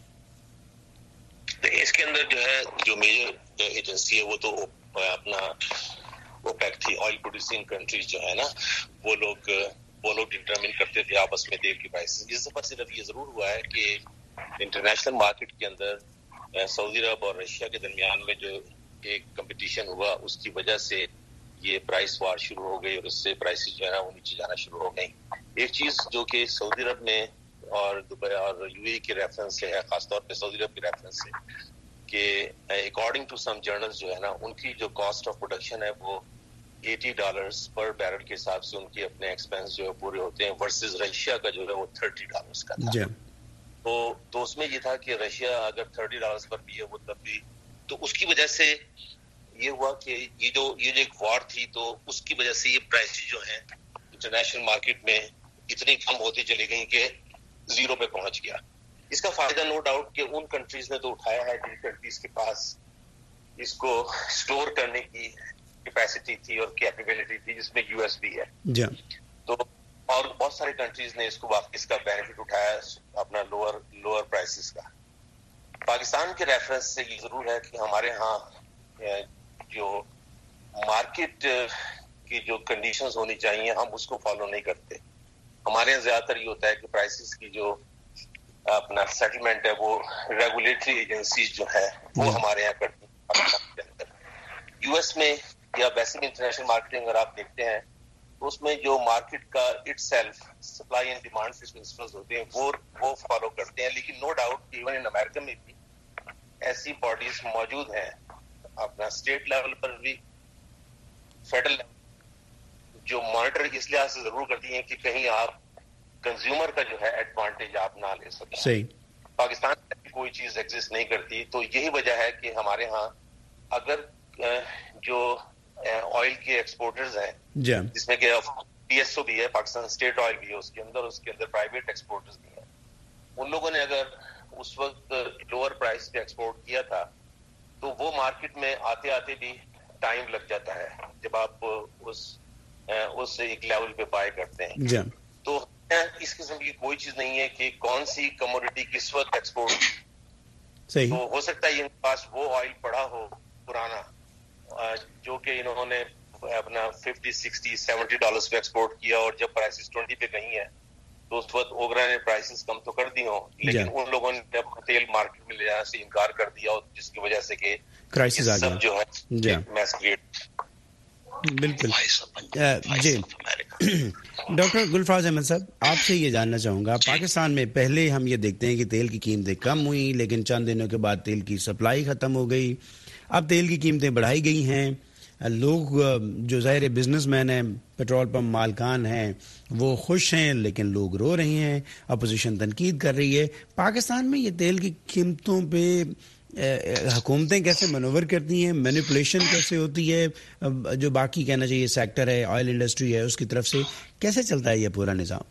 اس کے اندر جو ہے جو میجر ایجنسی ہے وہ تو اپنا اوپیک تھی, آئل پروڈیوسنگ کنٹریز جو ہے نا وہ لوگ ڈٹرمن کرتے تھے آپس میں تیل کی پرائسز. اس دفعہ صرف یہ ضرور ہوا ہے کہ انٹرنیشنل مارکیٹ کے اندر سعودی عرب اور رشیا کے درمیان میں جو ایک کمپٹیشن ہوا اس کی وجہ سے یہ پرائس وار شروع ہو گئی اور اس سے پرائسز جو ہے نا وہ نیچے جانا شروع ہو گئی. ایک چیز جو کہ سعودی عرب میں اور دبئی اور یو اے کے ریفرنس سے ہے, خاص طور پہ سعودی عرب کے ریفرنس سے, کہ اکارڈنگ ٹو سم جرنلز جو ہے نا ان کی جو کاسٹ آف پروڈکشن ہے وہ $80 پر بیرل کے حساب سے ان کے اپنے ایکسپینس جو ہے پورے ہوتے ہیں, ورسز رشیا کا جو ہے وہ $30 کا تھا. تو اس میں یہ تھا کہ رشیا اگر $30 پر بھی ہے وہ تب بھی, تو اس کی وجہ سے یہ ہوا کہ یہ جو ایک وار تھی تو اس کی وجہ سے یہ پرائس جو ہیں انٹرنیشنل مارکیٹ میں اتنی کم ہوتی چلی گئی کہ 0 پہ پہنچ گیا. اس کا فائدہ نو ڈاؤٹ کہ ان کنٹریز نے تو اٹھایا ہے جن کنٹریز کے پاس اس کو اسٹور کرنے کی کیپیسٹی تھی اور کیپیبلٹی تھی, جس میں یو ایس بھی ہے. تو اور بہت سارے کنٹریز نے اس کو واپس کا بینیفٹ اٹھایا اپنا لوور پرائسز کا. پاکستان کے ریفرنس سے یہ ضرور ہے کہ ہمارے ہاں جو مارکیٹ کی جو کنڈیشنز ہونی چاہیے ہم اس کو فالو نہیں کرتے. ہمارے یہاں زیادہ تر یہ ہوتا ہے کہ پرائسز کی جو اپنا سیٹلمنٹ ہے وہ ریگولیٹری ایجنسیز جو ہے وہ ہمارے یہاں کرتی ہیں. یو ایس میں یا ویسے بھی انٹرنیشنل مارکیٹنگ اگر آپ دیکھتے ہیں تو اس میں جو مارکیٹ کا it self supply and demand کے پرنسپلز ہوتے ہیں وہ فالو کرتے ہیں. لیکن نو ڈاؤٹ ایون ان امریکہ میں بھی ایسی باڈیز موجود ہیں اپنا اسٹیٹ لیول پر بھی, فیڈرل لیول, جو مانیٹر اس لحاظ سے ضرور کرتی ہیں کہ کہیں آپ کنزیومر کا جو ہے ایڈوانٹیج آپ نہ لے سکیں. صحیح. پاکستان میں کوئی چیز ایگزسٹ نہیں کرتی. تو یہی وجہ ہے کہ ہمارے ہاں اگر جو ऑयल के एक्सपोर्टर्स हैं, जिसमें कि PSO भी है, पाकिस्तान स्टेट ऑयल भी है उसके अंदर प्राइवेट एक्सपोर्टर्स भी हैं। उन लोगों ने अगर उस वक्त लोअर प्राइस पे एक्सपोर्ट किया था तो वो मार्केट में आते आते भी टाइम लग जाता है जब आप उस एक लेवल पे बाय करते हैं। तो इस किस्म की कोई चीज नहीं है कि कौन सी कमोडिटी किस वक्त एक्सपोर्ट सही। तो हो सकता है इनके पास वो ऑयल पड़ा हो पुराना जो कि इन्होंने अपना $50-60-70 पे एक्सपोर्ट किया और जब प्राइसेस 20 पे गई हैं तो उस वक्त ओगरा ने प्राइसेस कम तो कर दी हो, लेकिन उन लोगों ने जब तेल मार्केट में ले जाने से इनकार कर दिया और जिसकी वजह से कि क्राइसिस आ गया जो है मैस क्रिएट। बिल्कुल जी। डॉक्टर गुलफराज अहमद साहब, आपसे ये जानना चाहूँगा, पाकिस्तान में पहले हम ये देखते हैं कि तेल की कीमतें कम हुई, लेकिन चंद दिनों के बाद तेल की सप्लाई ख़त्म हो गई, अब तेल की कीमतें बढ़ाई गई हैं। लोग जो ज़ाहिर बिजनेसमैन हैं, पेट्रोल पंप मालकान हैं, वो खुश हैं, लेकिन लोग रो रहे हैं, अपोजिशन तनकीद कर रही है। पाकिस्तान में ये तेल की कीमतों पे हुकूमतें कैसे मनोवर करती हैं, मैनिपुलेशन कैसे होती है, जो बाकी कहना चाहिए सेक्टर है, ऑयल इंडस्ट्री है, उसकी तरफ से कैसे चलता है ये पूरा निज़ाम?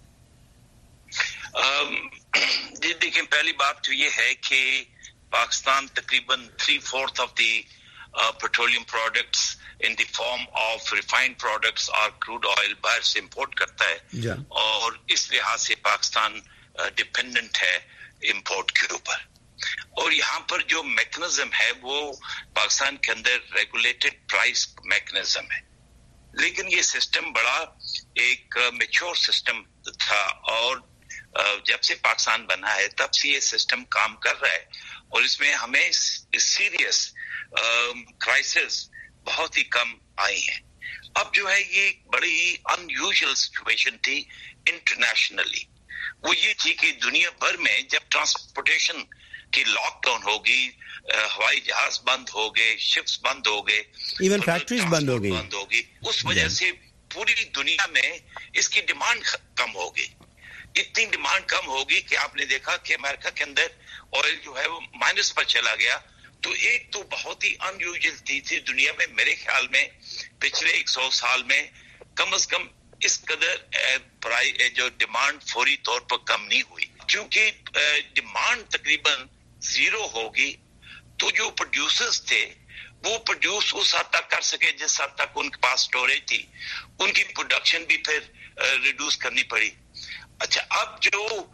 जी देखिए, पहली बात तो ये है कि पाकिस्तान तकरीबन 3/4 of the petroleum products in the form of refined products or crude oil बाहर से import करता है और इस लिहाज से पाकिस्तान डिपेंडेंट है import के ऊपर। और यहाँ पर जो मैकेनिज्म है वो पाकिस्तान के अंदर रेगुलेटेड प्राइस मैकेनिज्म है, लेकिन ये सिस्टम बड़ा एक मैच्योर सिस्टम था और जब से पाकिस्तान बना है तब से ये सिस्टम काम कर रहा है और इसमें हमें सीरियस क्राइसिस बहुत ही कम आई है। अब जो है ये बड़ी अनयूजुअल सिचुएशन थी इंटरनेशनली, वो ये थी कि दुनिया भर में जब ट्रांसपोर्टेशन की लॉकडाउन होगी, हवाई जहाज बंद हो गए, शिप्स बंद हो गए, इवन फैक्ट्रीज बंद होगी, उस वजह से पूरी दुनिया में इसकी डिमांड कम होगी। इतनी डिमांड कम होगी कि आपने देखा कि अमेरिका के अंदर ऑयल जो है वो माइनस पर चला गया। तो एक तो बहुत ही अनयूजुअल थी दुनिया में, मेरे ख्याल में पिछले 100 साल में कम से कम इस कदर जो डिमांड फौरी तौर पर कम नहीं हुई, क्योंकि डिमांड तकरीबन जीरो होगी तो जो प्रोड्यूसर्स थे वो प्रोड्यूस उस हद तक कर सके जिस हद तक उनके पास स्टोरेज थी, उनकी प्रोडक्शन भी फिर रिड्यूस करनी पड़ी। अच्छा, अब जो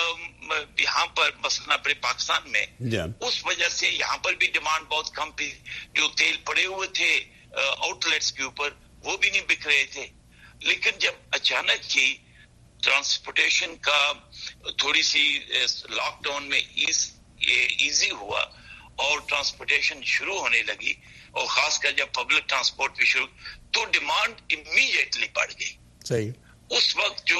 यहाँ पर मसलन अपने पाकिस्तान में उस वजह से यहाँ पर भी डिमांड बहुत कम थी, जो तेल पड़े हुए थे आउटलेट्स के ऊपर वो भी नहीं बिक रहे थे। लेकिन जब अचानक ही ट्रांसपोर्टेशन का थोड़ी सी लॉकडाउन में इजी हुआ और ट्रांसपोर्टेशन शुरू होने लगी और खासकर जब पब्लिक ट्रांसपोर्ट भी शुरू, तो डिमांड इमीडिएटली बढ़ गई। सही। उस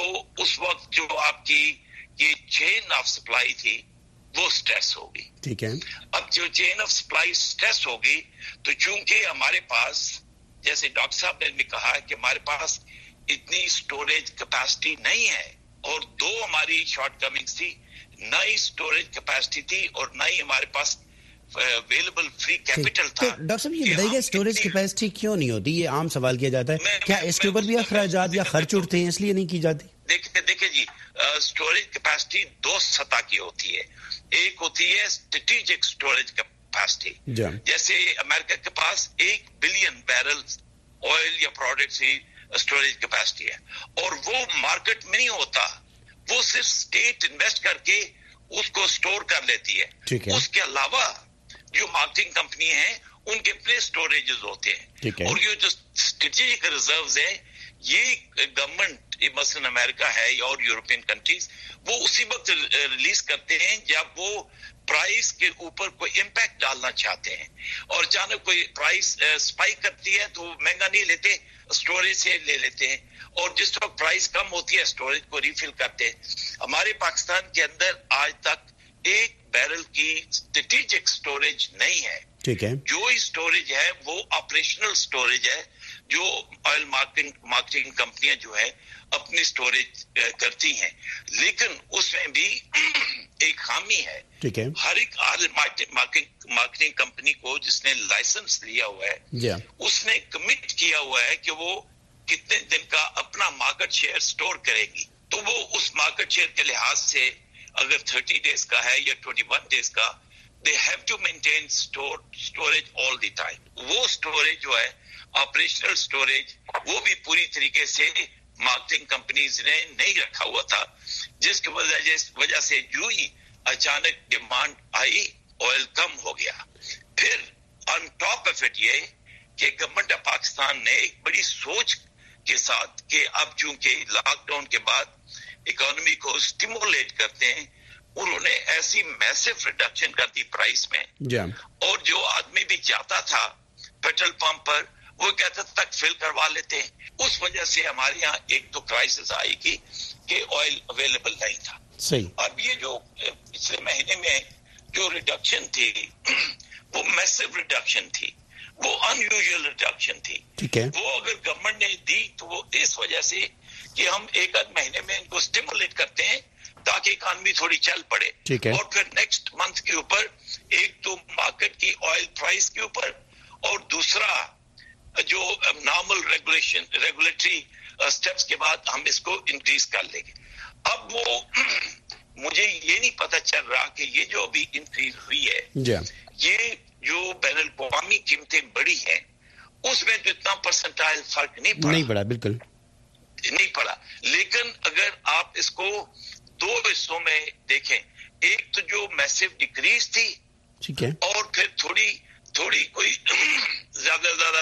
वक्त जो आपकी ये चेन ऑफ सप्लाई थी वो स्ट्रेस होगी। ठीक है। अब जो चेन ऑफ सप्लाई स्ट्रेस होगी तो चूंकि हमारे पास, जैसे डॉक्टर साहब ने भी कहा कि हमारे पास इतनी स्टोरेज कैपेसिटी नहीं है और दो हमारी शॉर्टकमिंग्स थी, ना ही स्टोरेज कैपेसिटी थी और ना ही हमारे पास अवेलेबल फ्री कैपिटल था। तो डॉक्टर साहब ये बताइए स्टोरेज कैपेसिटी क्यों नहीं होती? ये आम सवाल किया जाता है, क्या इसके ऊपर भी अखराजात या खर्च उठते हैं इसलिए नहीं की जाती? देखिए जी, स्टोरेज कैपेसिटी दो सतह की होती है। एक होती है स्ट्रेटेजिक स्टोरेज कैपेसिटी, जैसे अमेरिका के पास 1 बिलियन बैरल ऑयल या प्रोडक्ट्स की स्टोरेज कैपेसिटी है और वो मार्केट में नहीं होता, वो सिर्फ स्टेट इन्वेस्ट करके उसको स्टोर कर लेती है। उसके अलावा जो मार्केटिंग कंपनी है उनके अपने स्टोरेजेस होते हैं और ये जो स्ट्रेटेजिक रिजर्व्स है ये गवर्नमेंट, मसलन अमेरिका है और यूरोपियन कंट्रीज, वो उसी वक्त रिलीज करते हैं जब वो प्राइस के ऊपर कोई इम्पैक्ट डालना चाहते हैं और अचानक कोई प्राइस स्पाइक करती है तो महंगा नहीं लेते, स्टोरेज से ले लेते हैं और जिस वक्त प्राइस कम होती है स्टोरेज को रिफिल करते हैं। हमारे पाकिस्तान के अंदर आज तक 1 बैरल की स्ट्रेटेजिक स्टोरेज नहीं है। ठीक है। जो स्टोरेज है वो ऑपरेशनल स्टोरेज है, जो ऑयल मार्केटिंग कंपनियां जो है अपनी स्टोरेज करती हैं, लेकिन उसमें भी एक खास حامی ہے. ہر ایک مارکیٹنگ کمپنی کو جس نے لائسنس لیا ہوا ہے اس نے کمٹ کیا ہوا ہے کہ وہ کتنے دن کا اپنا مارکیٹ شیئر سٹور کرے گی. تو وہ اس مارکیٹ شیئر کے لحاظ سے اگر 30 days کا ہے یا 21 days کا, they have to maintain storage all the time. وہ storage جو ہے آپریشنل اسٹوریج وہ بھی پوری طریقے سے مارکیٹنگ کمپنیز نے نہیں رکھا ہوا تھا, جس کی وجہ سے جو ہی اچانک ڈیمانڈ آئی آئل کم ہو گیا. پھر آن ٹاپ آف اٹ یہ کہ گورنمنٹ آف پاکستان نے ایک بڑی سوچ کے ساتھ کہ اب چونکہ لاک ڈاؤن کے بعد اکانومی کو اسٹیمولیٹ کرتے ہیں, انہوں نے ایسی میسو ریڈکشن کر دی پرائس میں, اور جو آدمی بھی جاتا تھا پیٹرول پمپ پر وہ کہتا تک فل کروا لیتے ہیں. اس وجہ سے ہمارے یہاں ایک تو کرائسس آئی کہ آئل اویلیبل نہیں تھا. اب یہ جو پچھلے مہینے میں جو ریڈکشن تھی وہ میسو ریڈکشن تھی, وہ ان یوزل ریڈکشن تھی. وہ اگر گورنمنٹ نے دی تو وہ اس وجہ سے کہ ہم ایک آدھ مہینے میں ان کو اسٹیمولیٹ کرتے ہیں تاکہ اکانومی تھوڑی چل پڑے, اور پھر نیکسٹ منتھ کے اوپر ایک تو مارکیٹ کی آئل پرائس کے اوپر, اور دوسرا جو نارمل ریگولیٹری اسٹیپس کے بعد ہم اس کو انکریز کر لیں گے. اب وہ مجھے یہ نہیں پتا چل رہا کہ یہ جو ابھی انکریز ہوئی ہے یہ جو بین الاقوامی قیمتیں بڑی ہیں اس میں جو اتنا پرسنٹائل فرق نہیں پڑا, بالکل نہیں پڑا. لیکن اگر آپ اس کو دو حصوں میں دیکھیں, ایک تو جو میسو ڈکریز تھی اور پھر تھوڑی کوئی زیادہ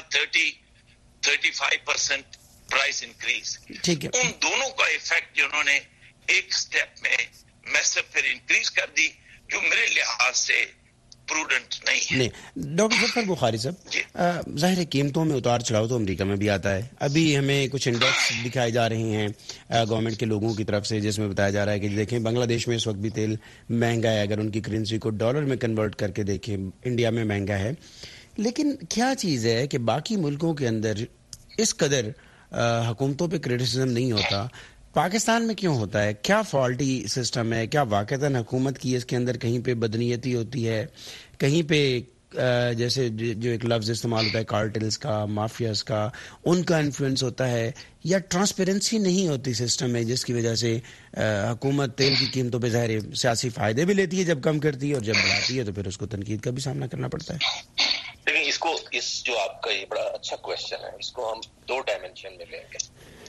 30-35% پرائس انکریز, ان دونوں کا ایفیکٹ جنہوں نے ایک سٹیپ میں میسو پھر انکریز کر دی جو میرے لحاظ سے پروڈنٹ نہیں ہے. ڈاکٹر ظفر بخاری صاحب, ظاہر ہے قیمتوں میں اتار چڑھاؤ تو امریکہ میں بھی آتا ہے. ابھی ہمیں کچھ انڈیکس دکھائے جا رہے ہیں گورنمنٹ کے لوگوں کی طرف سے جس میں بتایا جا رہا ہے کہ دیکھیں بنگلہ دیش میں اس وقت بھی تیل مہنگا ہے, اگر ان کی کرنسی کو ڈالر میں کنورٹ کر کے دیکھیں انڈیا میں مہنگا ہے. لیکن کیا چیز ہے کہ باقی ملکوں کے اندر اس قدر حکومتوں پہ کریٹیسزم نہیں ہوتا, پاکستان میں کیوں ہوتا ہے؟ کیا فالٹی سسٹم ہے؟ کیا واقعتاً حکومت کی اس کے اندر کہیں پہ بدنیتی ہوتی ہے, کہیں پہ جیسے جو ایک لفظ استعمال ہوتا ہے کارٹلز کا, مافیاز کا, ان کا انفلوئنس ہوتا ہے, یا ٹرانسپیرنسی نہیں ہوتی سسٹم میں جس کی وجہ سے حکومت تیل کی قیمتوں پہ ظاہر سیاسی فائدے بھی لیتی ہے جب کم کرتی ہے, اور جب بڑھاتی ہے تو پھر اس کو تنقید کا بھی سامنا کرنا پڑتا ہے. لیکن اس جو آپ کا یہ بڑا اچھا کویشچن ہے, اس کو ہم دو ڈائمینشن میں لیں گے.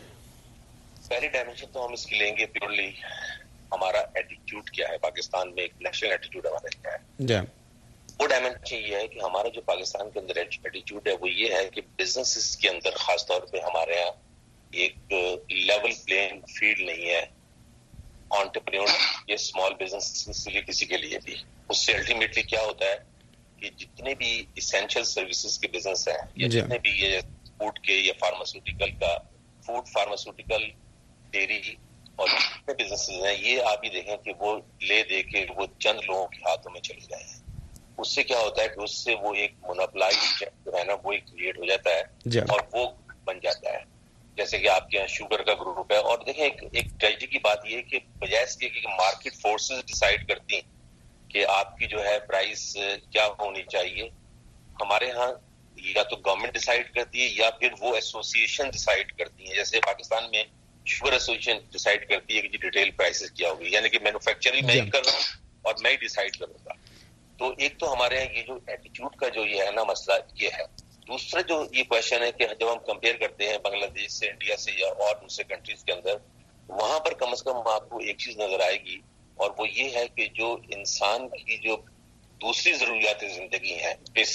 پہلی ڈائمینشن تو ہم اس کی لیں گے پیورلی ہمارا ایٹیٹیوڈ کیا ہے پاکستان میں, ایک نیشنل ایٹیٹیوڈ ہمارا کیا ہے. وہ ڈائمینشن یہ ہے کہ ہمارا جو پاکستان کے اندر ایٹیٹیوڈ ہے وہ یہ ہے کہ بزنس کے اندر خاص طور پہ ہمارے یہاں ایک لیول پلینگ فیلڈ نہیں ہے انٹرپرینور یہ اسمال بزنس کے لیے کسی کے لیے بھی. اس سے الٹیمیٹلی کیا ہوتا ہے کہ جتنے بھی اسینشل سروسز کے بزنس ہیں یا جتنے بھی یہ فوڈ کے یا فارماسیوٹیکل کا فوڈ فارماسیوٹیکل ڈیری اور جتنے بزنسز ہیں یہ آپ ہی دیکھیں کہ وہ لے دے کے وہ چند لوگوں کے ہاتھوں میں چلے گئے ہیں. اس سے کیا ہوتا ہے کہ اس سے وہ ایک مونوپلائز جو ہے نا وہ ایک کریٹ ہو جاتا ہے اور وہ بن جاتا ہے. جیسے کہ آپ کے یہاں شوگر کا گروپ ہے, اور دیکھیں ایک ٹریجڈی کی بات یہ ہے کہ بجائے اس کے کہ مارکیٹ فورسز ڈیسائیڈ کرتی ہیں کہ آپ کی جو ہے پرائس کیا ہونی چاہیے, ہمارے ہاں یا تو گورنمنٹ ڈیسائیڈ کرتی ہے یا پھر وہ ایسوسیشن ڈیسائیڈ کرتی ہیں. جیسے پاکستان میں شوگر ایسوسیشن ڈیسائیڈ کرتی ہے کہ جی ڈیٹیل پرائسز کیا ہوگی, یعنی کہ مینوفیکچرنگ میں ہی کر رہا ہوں اور میں ہی ڈیسائیڈ کروں گا. تو ایک تو ہمارے یہاں یہ جو ایٹیٹیوڈ کا جو یہ ہے نا مسئلہ یہ ہے. دوسرا جو یہ کویشچن ہے کہ جب ہم کمپیئر کرتے ہیں بنگلہ دیش سے, انڈیا سے یا اور دوسرے کنٹریز کے اندر, وہاں پر کم از کم آپ کو ایک چیز نظر آئے گی, اور وہ یہ ہے کہ جو انسان کی جو دوسری ضروریات زندگی ہیں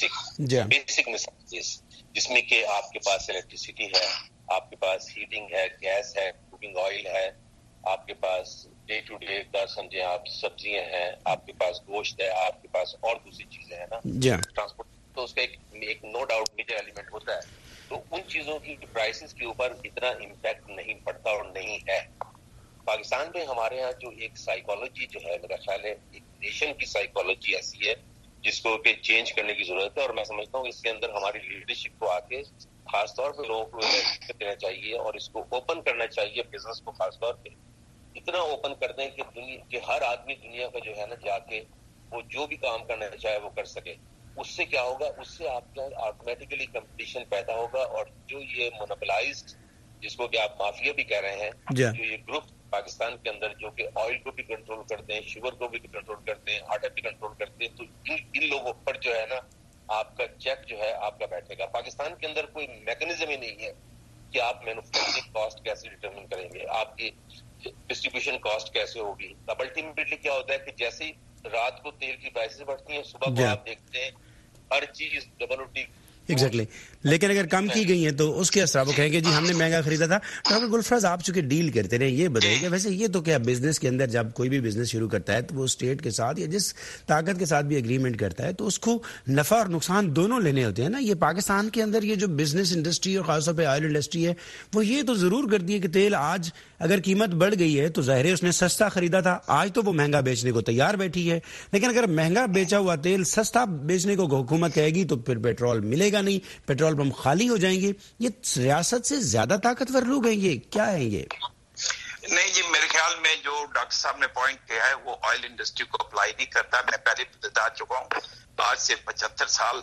بیسک نیسیسٹیز, جس میں کہ آپ کے پاس الیکٹریسٹی ہے, آپ کے پاس ہیٹنگ ہے, گیس ہے, کوکنگ آئل ہے, آپ کے پاس ڈے ٹو ڈے کا سمجھیں آپ سبزیاں ہیں, آپ کے پاس گوشت ہے, آپ کے پاس اور دوسری چیزیں ہیں نا, ٹرانسپورٹ, تو اس کا ایک نو ڈاؤٹ میجر ایلیمنٹ ہوتا ہے. تو ان چیزوں کی پرائسز کے اوپر اتنا امپیکٹ نہیں پڑتا اور نہیں ہے. پاکستان میں ہمارے یہاں جو ایک سائیکالوجی جو ہے میرا خیال ہے ایک نیشن کی سائیکالوجی ایسی ہے جس کو کہ چینج کرنے کی ضرورت ہے, اور میں سمجھتا ہوں اس کے اندر ہماری لیڈرشپ کو آ کے خاص طور پہ لوگوں کو دینا چاہیے اور اس کو اوپن کرنا چاہیے بزنس کو خاص طور پہ इतना ओपन कर दें कि हर आदमी दुनिया का जो है ना जाके वो जो भी काम करना चाहे वो कर सके। उससे क्या होगा, उससे आपका ऑटोमेटिकली कंपटीशन पैदा होगा, और जो ये मोनोपोलाइज्ड, जिसको कि आप माफिया भी कह रहे हैं, जो ये ग्रुप पाकिस्तान के अंदर जो कि ऑयल को भी कंट्रोल करते हैं, शुगर को भी कंट्रोल करते हैं, आटा भी कंट्रोल करते हैं, तो इन लोगों पर जो है ना आपका चेक जो है आपका बैठेगा। पाकिस्तान के अंदर कोई मैकेनिज्म ही नहीं है कि आप मैन्युफैक्चरिंग कॉस्ट कैसे डिटरमिन करेंगे, आपकी डिस्ट्रीब्यूशन कॉस्ट कैसे होगी। अब अल्टीमेटली क्या होता है कि जैसे ही रात को तेल की प्राइसेस बढ़ती हैं, सुबह को आप देखते हैं हर चीज डबल एग्जैक्टली लेकिन अगर कम की गई है तो उसके असर वो कहेंगे जी हमने महंगा खरीदा था। डॉक्टर गुलफराज, आप चूंकि डील करते रहे, ये बताइए वैसे ये तो क्या बिजनेस के अंदर जब कोई भी बिजनेस शुरू करता है तो वो स्टेट के साथ या जिस ताकत के साथ भी एग्रीमेंट करता है तो उसको नफा और नुकसान दोनों लेने होते हैं ना। ये पाकिस्तान के अंदर ये जो बिजनेस इंडस्ट्री और खासतौर पर ऑयल इंडस्ट्री है वो ये तो जरूर करती है कि तेल आज अगर कीमत बढ़ गई है तो जाहिर है उसने सस्ता खरीदा था, आज तो वो महंगा बेचने को तैयार बैठी है। लेकिन अगर महंगा बेचा हुआ तेल सस्ता बेचने को हुकूमत कहेगी तो फिर पेट्रोल मिलेगा नहीं, पेट्रोल पंप खाली हो जाएंगे। ये रियासत से ज्यादा ताकतवर लोग हैं, ये क्या है ये? नहीं जी, मेरे ख्याल में जो डॉक्टर साहब ने पॉइंट किया है वो ऑयल इंडस्ट्री को अप्लाई नहीं करता। मैं पहले बता चुका हूँ, आज से 75 साल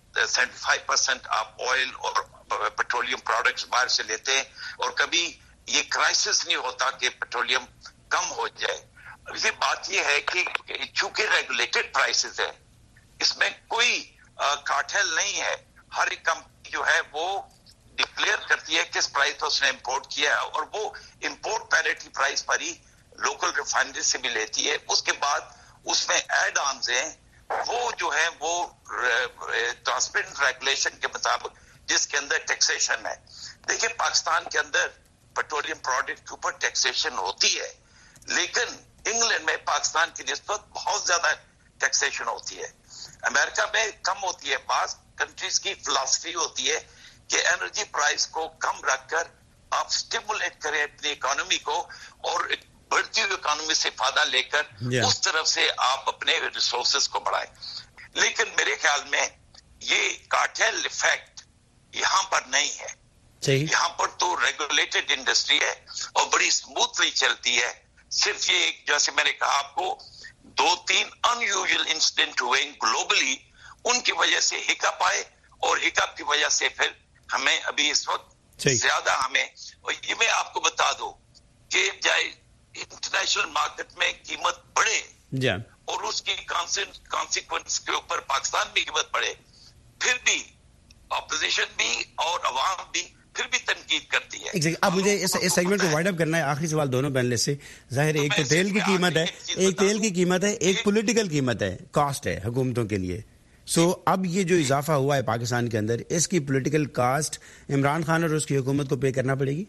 75% आप ऑयल और पेट्रोलियम प्रोडक्ट्स बाहर से लेते हैं और कभी ये क्राइसिस नहीं होता कि पेट्रोलियम कम हो जाए। ये बात ये है कि चूंकि रेगुलेटेड प्राइसेस है, इसमें कोई कार्टेल नहीं है। हर एक कंपनी जो है वो डिक्लेयर करती है किस प्राइस पर उसने इंपोर्ट किया है और वो इंपोर्ट पैरिटी प्राइस पर ही लोकल रिफाइनरी से भी लेती है। उसके बाद उसमें एड ऑन्स हैं, वो जो है वो ट्रांसपेरेंट रेगुलेशन के मुताबिक जिसके अंदर टैक्सेशन है। देखिए, पाकिस्तान के अंदर पेट्रोलियम प्रोडक्ट के ऊपर टैक्सेशन होती है, लेकिन इंग्लैंड में पाकिस्तान की निस्बत बहुत ज्यादा टैक्सेशन होती है। अमेरिका में कम होती है। बास कंट्रीज की फिलॉसफी होती है कि एनर्जी प्राइस को कम रखकर आप स्टिमुलेट करें अपनी इकोनॉमी को और बढ़ती हुई इकोनॉमी से फायदा लेकर उस तरफ से आप अपने रिसोर्सेज को बढ़ाएं। लेकिन मेरे ख्याल में ये कार्टेल इफेक्ट यहाँ पर नहीं है। यहाँ पर तो रेगुलेटेड इंडस्ट्री है और बड़ी स्मूथली चलती है। सिर्फ ये जैसे मैंने कहा आपको 2-3 अनयूजुअल इंसिडेंट हुए ग्लोबली, उनकी वजह से हिकअप आए और हिकअप की वजह से फिर हमें अभी इस वक्त ज्यादा हमें, और ये मैं आपको बता दूं कि चाहे इंटरनेशनल मार्केट में कीमत बढ़े और उसकी कॉन्सिक्वेंस के ऊपर पाकिस्तान में कीमत बढ़े, फिर भी ऑपोजिशन भी और अवाम भी फिर भी तनकीद करती है। अब मुझे इस सेगमेंट को वाइड अप करना है। आखिरी सवाल दोनों पैनलिस्ट से। जाहिर है एक तो तेल की कीमत है, एक तेल की कीमत है, एक पॉलिटिकल कीमत है, कॉस्ट है हुकूमतों के लिए। सो अब ये जो इजाफा हुआ है पाकिस्तान के अंदर, इसकी पॉलिटिकल कॉस्ट इमरान खान और उसकी हुकूमत को पे करना पड़ेगी।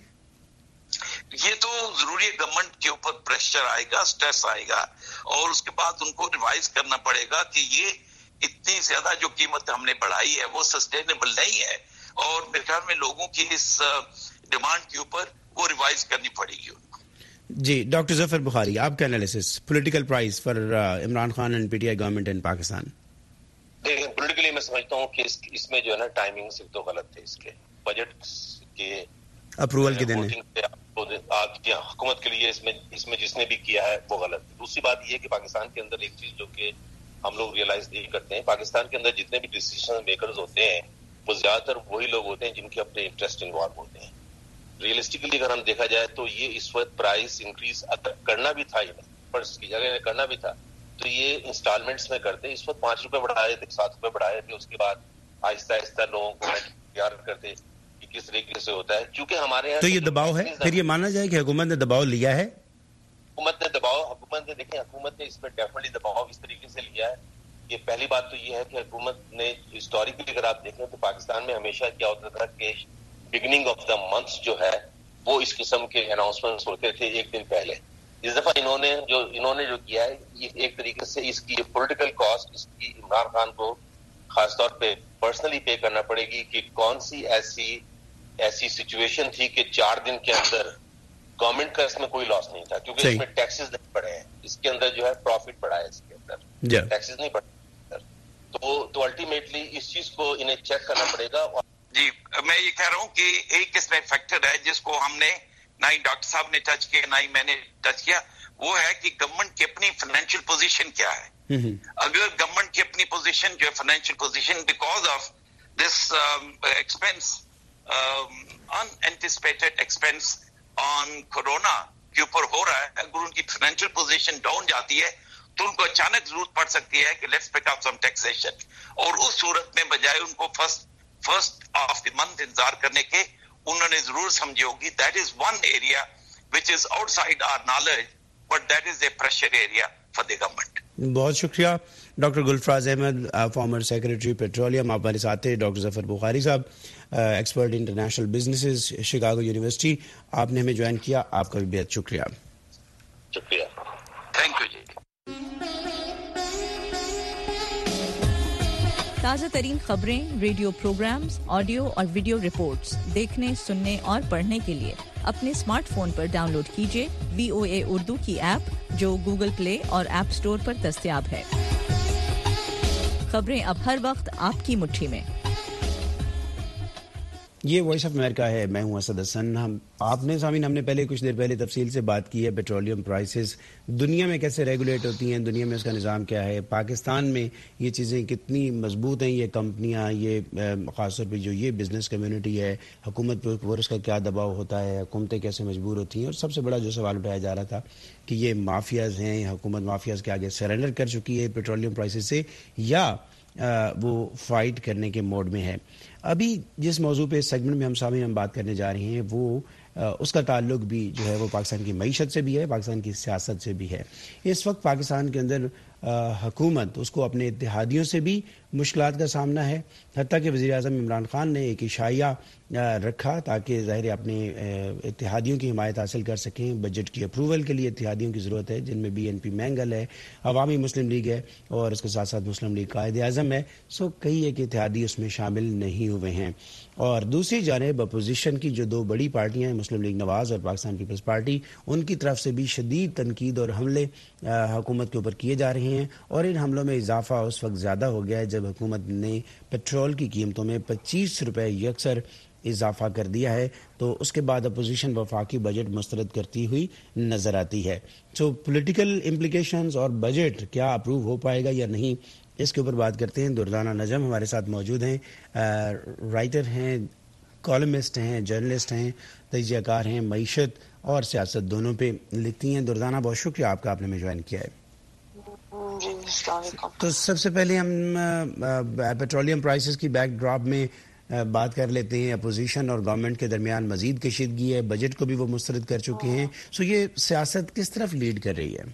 ये तो जरूरी है, गवर्नमेंट के ऊपर प्रेशर आएगा, स्ट्रेस आएगा और उसके बाद उनको रिवाइज करना पड़ेगा कि ये इतनी ज्यादा जो कीमत हमने बढ़ाई है वो सस्टेनेबल नहीं है और मेरे ख्याल में लोगों की इस डिमांड के ऊपर वो रिवाइज करनी पड़ेगी उनको। जी, डॉक्टर जफर बुखारी, आपका analysis political price for Imran Khan and PTI government in Pakistan. देखिए, पॉलिटिकली मैं समझता हूँ कि इसमें जो है ना टाइमिंग सिर्फ तो गलत थे। इसके बजट के अप्रूवल के दिन हुकूमत के लिए इसमें जिसने भी किया है वो गलत है। दूसरी बात ये है कि पाकिस्तान के अंदर एक चीज जो कि हम लोग रियलाइज नहीं करते हैं, पाकिस्तान के अंदर जितने भी डिसीजन मेकर्स होते हैं वो ज्यादातर वही लोग होते हैं जिनके अपने इंटरेस्ट इन्वॉल्व होते हैं। रियलिस्टिकली अगर हम देखा जाए तो ये इस वक्त प्राइस इंक्रीज अगर करना भी था, पर इसकी जगह करना भी था तो ये इंस्टॉलमेंट्स में करते। इस वक्त 5 रुपए बढ़ाए थे, 7 रुपए बढ़ाए थे, उसके बाद आहिस्ता आहिस्ता लोगों को तैयार करते कि किस तरीके से होता है। क्योंकि हमारे यहाँ तो ये दबाव है, फिर ये माना जाए कि हुकूमत ने दबाव लिया है। हुकूमत ने देखिए हुकूमत ने इसमें डेफिनेटली दबाव इस तरीके से लिया है कि पहली बात तो ये है कि हुकूमत ने हिस्टोरिकली अगर आप देखें तो पाकिस्तान में हमेशा क्या होता था कि बिगिनिंग ऑफ द मंथ जो है वो इस किस्म के अनाउंसमेंट्स होते थे एक दिन पहले। इस दफा इन्होंने जो किया है ये एक तरीके से इसकी पॉलिटिकल कॉस्ट इसकी इमरान खान को खासतौर पे पर्सनली पे करना पड़ेगी कि कौन सी ऐसी सिचुएशन थी कि 4 दिन के अंदर गवर्नमेंट का इसमें कोई लॉस नहीं था क्योंकि इसमें टैक्सेस नहीं बढ़े हैं, इसके अंदर जो है प्रॉफिट बढ़ा है, इसके अंदर टैक्सेस नहीं बढ़े। तो अल्टीमेटली इस चीज को इन्हें चेक करना पड़ेगा। जी, मैं ये कह रहा हूँ कि एक इसमें फैक्टर है जिसको हमने نہ ہی ڈاکٹر صاحب نے ٹچ کیا, نہ ہی میں نے ٹچ کیا, وہ ہے کہ گورنمنٹ کی اپنی فائنینشیل پوزیشن کیا ہے. اگر گورنمنٹ کی اپنی پوزیشن جو ہے financial position because of this expense unanticipated expense on corona کے اوپر ہو رہا ہے, اگر ان کی فائنینشیل پوزیشن ڈاؤن جاتی ہے تو ان کو اچانک ضرورت پڑ سکتی ہے کہ let's pick up some taxation, اور اس صورت میں بجائے ان کو فرسٹ آف دی منتھ انتظار کرنے کے انہوں نے ضرور سمجھی ہوگی. That is one area which is outside our knowledge, but that is a pressure area for the government. بہت شکریہ doctor Gulfaraz Ahmed, former secretary petroleum. آپ ہمارے ساتھ ہیں ڈاکٹر ظفر بخاری صاحب, expert international businesses, Chicago university. آپ نے ہمیں جوائن کیا, آپ کا بھی بہت شکریہ. شکریہ, تھینک یو جی. تازہ ترین خبریں, ریڈیو پروگرامز, آڈیو اور ویڈیو رپورٹس دیکھنے, سننے اور پڑھنے کے لیے اپنے اسمارٹ فون پر ڈاؤن لوڈ کیجیے VOA اردو کی ایپ, جو گوگل پلے اور ایپ سٹور پر دستیاب ہے. خبریں اب ہر وقت آپ کی مٹھی میں. یہ وائس آف امریکہ ہے, میں ہوں اسد حسن. آپ نے سامعین, ہم نے کچھ دیر پہلے تفصیل سے بات کی ہے پیٹرولیم پرائسز دنیا میں کیسے ریگولیٹ ہوتی ہیں, دنیا میں اس کا نظام کیا ہے, پاکستان میں یہ چیزیں کتنی مضبوط ہیں, یہ کمپنیاں, یہ خاص طور پہ جو یہ بزنس کمیونٹی ہے, حکومت پر اس کا کیا دباؤ ہوتا ہے, حکومتیں کیسے مجبور ہوتی ہیں. اور سب سے بڑا جو سوال اٹھایا جا رہا تھا کہ یہ مافیاز ہیں, حکومت مافیاز کے آگے سرنڈر کر چکی ہے پیٹرولیم پرائسز سے, یا وہ فائٹ کرنے کے موڈ میں ہے. ابھی جس موضوع پہ اس سیگمنٹ میں ہم بات کرنے جا رہے ہیں, وہ اس کا تعلق بھی جو ہے وہ پاکستان کی معیشت سے بھی ہے, پاکستان کی سیاست سے بھی ہے. اس وقت پاکستان کے اندر حکومت, اس کو اپنے اتحادیوں سے بھی مشکلات کا سامنا ہے. حتیٰ کہ وزیر اعظم عمران خان نے ایک اشاعیہ رکھا تاکہ ظاہر اپنے اتحادیوں کی حمایت حاصل کر سکیں. بجٹ کی اپروول کے لیے اتحادیوں کی ضرورت ہے, جن میں BNP مینگل ہے, عوامی مسلم لیگ ہے, اور اس کے ساتھ ساتھ مسلم لیگ قائد اعظم ہے. سو کئی ایک اتحادی اس میں شامل نہیں ہوئے ہیں. اور دوسری جانب اپوزیشن کی جو دو بڑی پارٹیاں ہیں, مسلم لیگ نواز اور پاکستان پیپلز پارٹی, ان کی طرف سے بھی شدید تنقید اور حملے حکومت کے اوپر کیے جا رہے ہیں. اور ان حملوں میں اضافہ اس وقت زیادہ ہو گیا ہے جب حکومت نے پیٹرول کی قیمتوں میں 25 روپے یکسر اضافہ کر دیا ہے. تو اس کے بعد اپوزیشن وفاقی بجٹ مسترد کرتی ہوئی نظر آتی ہے. سو پولیٹیکل امپلیکیشنز اور بجٹ کیا اپروو ہو پائے گا یا نہیں, اس کے اوپر بات کرتے ہیں. دردانہ نجم ہمارے ساتھ موجود ہیں, رائٹر ہیں, کالمسٹ ہیں, جرنلسٹ ہیں, تجزیہ کار ہیں, معیشت اور سیاست دونوں پہ لکھتی ہیں. دردانہ, بہت شکریہ آپ کا, آپ نے ہمیں جوائن کیا ہے. جی السلام علیکم. تو سب سے پہلے ہم پیٹرولیم پرائسز کی بیک ڈراپ میں بات کر لیتے ہیں. اپوزیشن اور گورنمنٹ کے درمیان مزید کشیدگی ہے, بجٹ کو بھی وہ مسترد کر چکے ہیں. سو یہ سیاست کس طرف لیڈ کر رہی ہے؟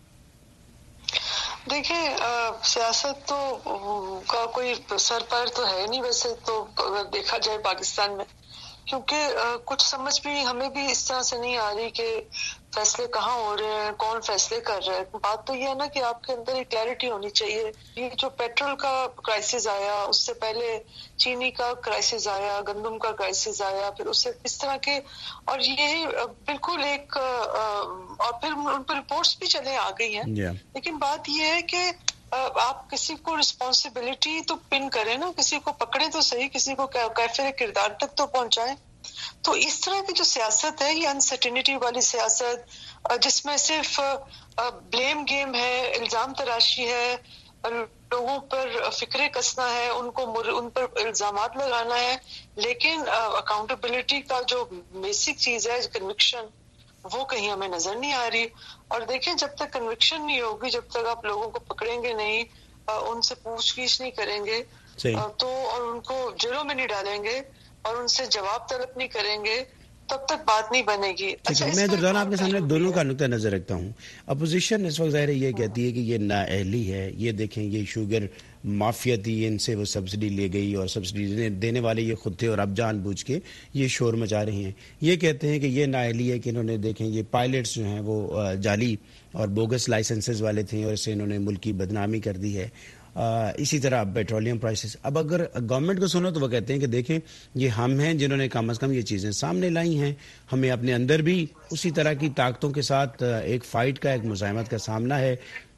دیکھیں, سیاست تو کا کوئی سر پیر تو ہے نہیں ویسے تو اگر دیکھا جائے پاکستان میں, کیونکہ کچھ سمجھ بھی ہمیں بھی اس طرح سے نہیں آ رہی کہ فیصلے کہاں ہو رہے ہیں, کون فیصلے کر رہے ہیں. بات تو یہ ہے نا کہ آپ کے اندر ایک کلیئرٹی ہونی چاہیے. یہ جو پیٹرول کا کرائسس آیا, اس سے پہلے چینی کا کرائسس آیا, گندم کا کرائسس آیا, پھر اس سے اس طرح کے, اور یہ بالکل ایک, اور پھر ان پر رپورٹس بھی چلے آ گئی ہیں. لیکن بات یہ ہے کہ آپ کسی کو رسپانسبلٹی تو پن کریں نا, کسی کو پکڑے تو صحیح, کسی کو کیفر کردار تک تو پہنچائیں. تو اس طرح کی جو سیاست ہے, یہ انسرٹینٹی والی سیاست, جس میں صرف بلیم گیم ہے, الزام تراشی ہے, لوگوں پر فکرے کسنا ہے, ان پر الزامات لگانا ہے, لیکن اکاؤنٹیبلٹی کا جو بیسک چیز ہے, کنوکشن, وہ کہیں ہمیں نظر نہیں آ رہی. اور دیکھیں, جب تک کنوکشن نہیں ہوگی, جب تک آپ لوگوں کو پکڑیں گے نہیں, ان سے پوچھ گچھ نہیں کریں گے تو, اور ان کو جیلوں میں نہیں ڈالیں گے, اور ان سے جواب طلب نہیں کریں گے, تب تک بات نہیں بنے گی. اچھا, میں دردانہ آپ کے سامنے دونوں کا نقطہ نظر رکھتا ہوں. اپوزیشن اس وقت ظاہر یہ کہتی ہے کہ یہ نااہلی ہے, یہ دیکھیں یہ شوگر مافیا تھی, ان سے وہ سبسڈی لے گئی, اور سبسڈی دینے والے یہ خود تھے, اور اب جان بوجھ کے یہ شور مچا رہے ہیں. یہ کہتے ہیں کہ یہ نااہلی ہے کہ انہوں نے, دیکھیں یہ پائلٹس جو ہیں وہ جعلی اور بوگس لائسنسز والے تھے, اور اسے انہوں نے ملک کی بدنامی کر دی ہے. اسی طرح پیٹرولیم پرائسز, اب اگر گورنمنٹ کو سنو تو وہ کہتے ہیں کہ دیکھیں یہ ہم ہیں جنہوں نے کم از کم یہ چیزیں سامنے لائی ہیں, ہمیں اپنے اندر بھی اسی طرح کی طاقتوں کے ساتھ ایک فائٹ کا, ایک مزاحمت کا سامنا ہے.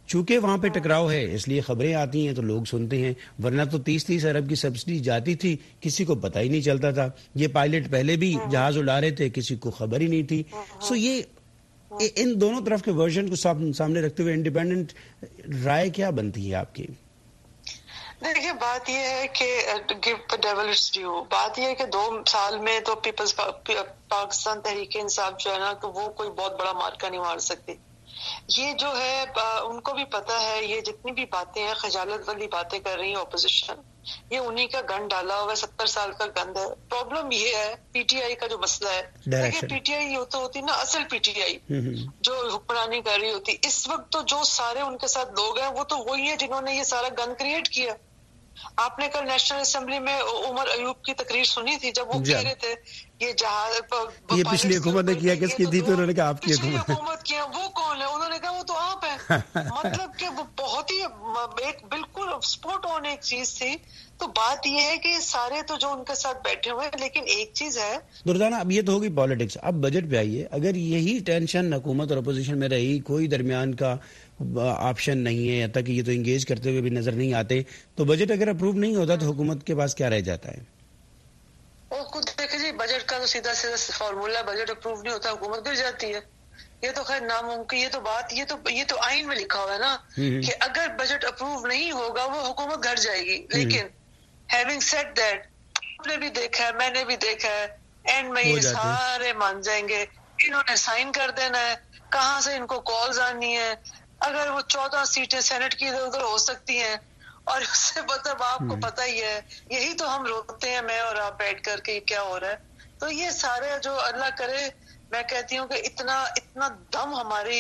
چونکہ وہاں پہ ٹکراؤ ہے اس لیے خبریں آتی ہیں تو لوگ سنتے ہیں، ورنہ تو 30 ارب کی سبسڈی جاتی تھی، کسی کو پتہ ہی نہیں چلتا تھا. یہ پائلٹ پہلے بھی جہاز اڑا رہے تھے، کسی کو خبر ہی نہیں تھی. سو یہ ان دونوں طرف کے ورژن کو سامنے رکھتے ہوئے انڈیپینڈنٹ رائے کیا بنتی ہے آپ کی؟ دیکھیے بات یہ ہے کہ give the devil its due. بات یہ ہے کہ 2 سال میں تو پیپلز پاکستان تحریک انصاف جو ہے نا کہ وہ کوئی بہت بڑا مارکا نہیں مار سکتی. یہ جو ہے ان کو بھی پتا ہے، یہ جتنی بھی باتیں ہیں خجالت والی باتیں کر رہی ہیں اپوزیشن، یہ انہی کا گن ڈالا ہوا 70 سال کا گند ہے. پرابلم یہ ہے پی ٹی آئی کا جو مسئلہ ہے. دیکھیے پی ٹی آئی یہ تو ہوتی نا اصل پی ٹی آئی جو حکمرانی کر رہی ہوتی. اس وقت تو جو سارے ان کے ساتھ لوگ ہیں وہ تو وہی ہیں جنہوں نے یہ سارا گند کریٹ کیا. آپ نے کل نیشنل اسمبلی میں عمر ایوب کی تقریر سنی تھی جب وہ کہہ رہے تھے یہ جہاز یہ پچھلی حکومت نے کیا، کس کی تھی؟ تو انہوں نے کہا آپ کی حکومت کیا. وہ کون ہے؟ انہوں نے کہا وہ تو آپ ہیں. مطلب کہ وہ بہت ہی ایک بالکل سپورٹ آن ایک چیز تھی. تو بات یہ ہے کہ سارے تو جو ان کے ساتھ بیٹھے ہوئے ہیں، لیکن ایک چیز ہے دردانہ، اب یہ تو ہوگی پالیٹکس. اب بجٹ پہ آئیے. اگر یہی ٹینشن حکومت اور اپوزیشن میں رہی، کوئی درمیان کا آپشن نہیں ہے، تک یہ تو انگیج کرتے ہوئے بھی نظر نہیں آتے، تو بجٹ اگر اپروو نہیں ہوتا تو حکومت کے پاس کیا رہ جاتا ہے؟ وہ خود دیکھیں جی، بجٹ کا تو سیدھا فارمولا، بجٹ اپروو نہیں ہوتا حکومت گر جاتی ہے. یہ تو خیر ناممکن، یہ تو آئین میں لکھا ہوا ہے نا کہ اگر بجٹ اپروو نہیں ہوگا وہ حکومت گھر جائے گی. لیکن ہیونگ سیڈ دیٹ، آپ نے بھی دیکھا ہے، میں نے بھی دیکھا ہے، اینڈ میں یہ سارے مان جائیں گے، انہوں نے سائن کر دینا ہے. کہاں سے ان کو کالز آنی ہے؟ اگر وہ 14 سیٹیں سینٹ کی ادھر ادھر ہو سکتی ہیں، اور اس سے مطلب آپ کو پتہ ہی ہے، یہی تو ہم روتے ہیں میں اور آپ بیٹھ کر کے کیا ہو رہا ہے. تو یہ سارے جو اللہ کرے، میں کہتی ہوں کہ اتنا دم ہماری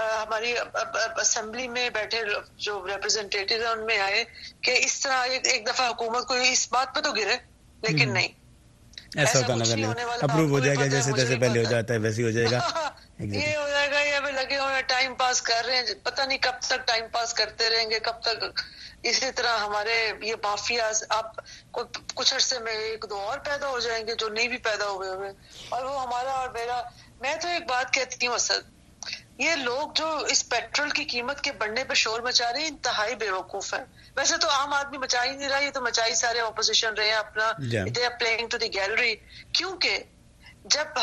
اسمبلی میں بیٹھے جو ریپرزینٹیٹیو ہیں ان میں آئے کہ اس طرح ایک دفعہ حکومت کو اس بات پہ تو گرے. لیکن نہیں، ایسا ہوتا نظر نہیں. اپروو ہو جائے گا جیسے تیسے پہلے ہو جاتا ہے ویسے ہو جائے گا. یہ ہو جائے گا، یہ لگے ہوئے ٹائم پاس کر رہے ہیں، پتہ نہیں کب تک ٹائم پاس کرتے رہیں گے، کب تک. اسی طرح ہمارے یہ مافیاز آپ کچھ عرصے میں 1-2 اور پیدا ہو جائیں گے جو نہیں بھی پیدا ہوئے ہوئے، اور وہ ہمارا اور میرا. میں تو ایک بات کہتی ہوں اسد، یہ لوگ جو اس پیٹرول کی قیمت کے بڑھنے پہ شور مچا رہے ہیں انتہائی بے وقوف ہیں. ویسے تو عام آدمی مچا ہی نہیں رہا، یہ تو مچائی سارے اپوزیشن رہے ہیں اپنا. they are playing to the gallery. کیونکہ جب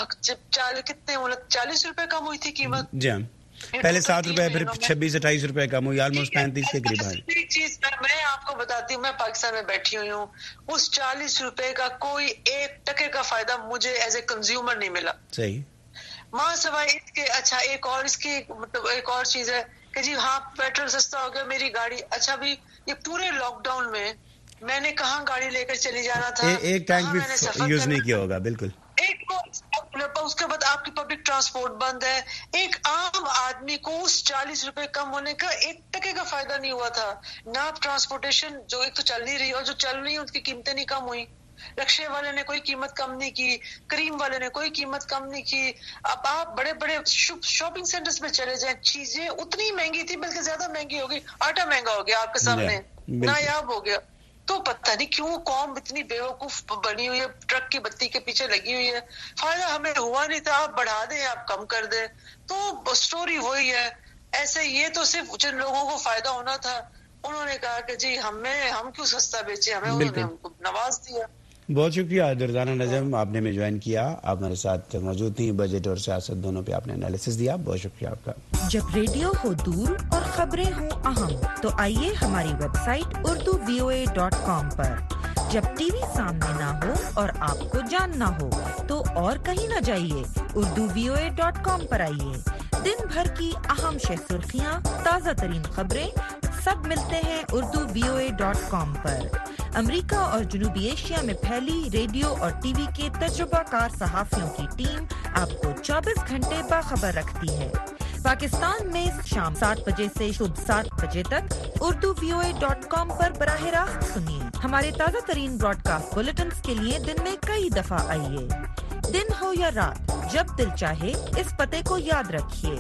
40 روپے کم ہوئی تھی قیمت، پہلے 7 روپے، پھر 26-28 روپے کم ہوئی، آلموسٹ 35 کے قریب آئی. ایک چیز میں آپ کو بتاتی ہوں، میں پاکستان میں بیٹھی ہوئی ہوں، اس 40 روپے کا کوئی 1 ٹکے کا فائدہ مجھے ایز اے کنزیومر نہیں ملا. صحیح. ماں سوائے اس کے اچھا ایک اور اس کی مطلب ایک اور چیز ہے کہ جی ہاں پیٹرول سستا ہو گیا، میری گاڑی. اچھا بھی یہ پورے لاک ڈاؤن میں میں نے کہاں گاڑی لے کر چلی جانا تھا، ایک ٹینک بھی یوز نہیں کیا ہوگا. بالکل. اس کے بعد آپ کی پبلک ٹرانسپورٹ بند ہے. ایک عام آدمی کو اس 40 روپے کم ہونے کا 1 ٹکے کا فائدہ نہیں ہوا تھا. نہ آپ ٹرانسپورٹیشن جو ایک تو چل نہیں رہی، اور جو چل رہی ہے اس کی قیمتیں نہیں کم ہوئی. رکشے والے نے کوئی قیمت کم نہیں کی، کریم والے نے کوئی قیمت کم نہیں کی. اب آپ بڑے بڑے شاپنگ سینٹرز میں چلے جائیں، چیزیں اتنی مہنگی تھی بلکہ زیادہ مہنگی ہوگی. آٹا مہنگا ہو گیا آپ کے سامنے، نایاب ہو گیا. تو پتہ نہیں کیوں قوم اتنی بیوقوف بنی ہوئی ہے، ٹرک کی بتی کے پیچھے لگی ہوئی ہے. فائدہ ہمیں ہوا نہیں تھا، آپ بڑھا دیں، آپ کم کر دیں. تو سٹوری وہی ہے. ایسے یہ تو صرف جن لوگوں کو فائدہ ہونا تھا انہوں نے کہا کہ جی ہم کیوں سستا بیچے، ہمیں انہوں نے ہم کو نواز دیا. بہت شکریہ دردانہ نظم، آپ نے ہمیں جوائن کیا، آپ ہمارے ساتھ موجود تھیں. بجٹ اور سیاست دونوں پہ آپ نے انالیسس دیا، بہت شکریہ آپ کا. جب ریڈیو ہو دور اور خبریں ہوں اہم تو آئیے ہماری ویب سائٹ urduvoa.com پر. جب ٹی وی سامنے نہ ہو اور آپ کو جاننا ہو تو اور کہیں نہ جائیے، urduvoa.com پر آئیے. دن بھر کی اہم سرخیاں، تازہ ترین خبریں سب ملتے ہیں urduvoa.com پر. امریکہ اور جنوبی ایشیا میں پھیلی ریڈیو اور ٹی وی کے تجربہ کار صحافیوں کی ٹیم آپ کو 24 گھنٹے باخبر رکھتی ہے. پاکستان میں شام 7 بجے سے صبح 7 بجے تک urduvoa.com پر براہ راست سنیے. ہمارے تازہ ترین براڈ کاسٹ بلیٹنز کے لیے دن میں کئی دفعہ آئیے. دن ہو یا رات، جب دل چاہے اس پتے کو یاد رکھیے،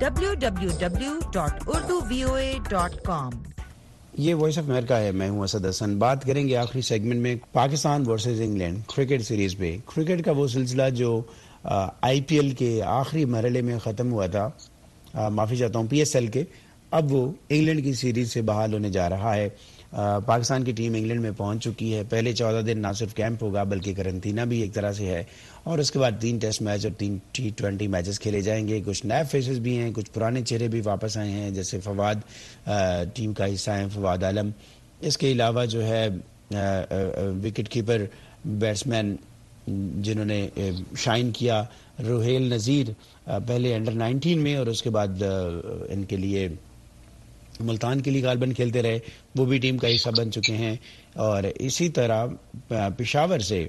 www.urduvoa.com. یہ وائس آف امریکہ ہے، میں ہوں اسد حسن. بات کریں گے آخری سیگمنٹ میں Pakistan versus England cricket series پہ. کرکٹ کا وہ سلسلہ جو آئی پی ایل کے آخری مرحلے میں ختم ہوا تھا، معافی چاہتا ہوں پی ایس ایل کے، اب وہ انگلینڈ کی سیریز سے بحال ہونے جا رہا ہے. پاکستان کی ٹیم انگلینڈ میں پہنچ چکی ہے. پہلے 14 دن نہ صرف کیمپ ہوگا بلکہ قرنطینہ بھی ایک طرح سے ہے, اور اس کے بعد 3 ٹیسٹ میچ اور 3 T20 میچز کھیلے جائیں گے. کچھ نئے فیسز بھی ہیں, کچھ پرانے چہرے بھی واپس آئے ہیں, جیسے فواد ٹیم کا حصہ ہیں, فواد عالم. اس کے علاوہ جو ہے وکٹ کیپر بیٹسمین جنہوں نے شائن کیا, روہیل نذیر پہلے انڈر 19 میں اور اس کے بعد ان کے لیے ملتان کے لیے غالباً کھیلتے رہے, وہ بھی ٹیم کا حصہ بن چکے ہیں. اور اسی طرح پشاور سے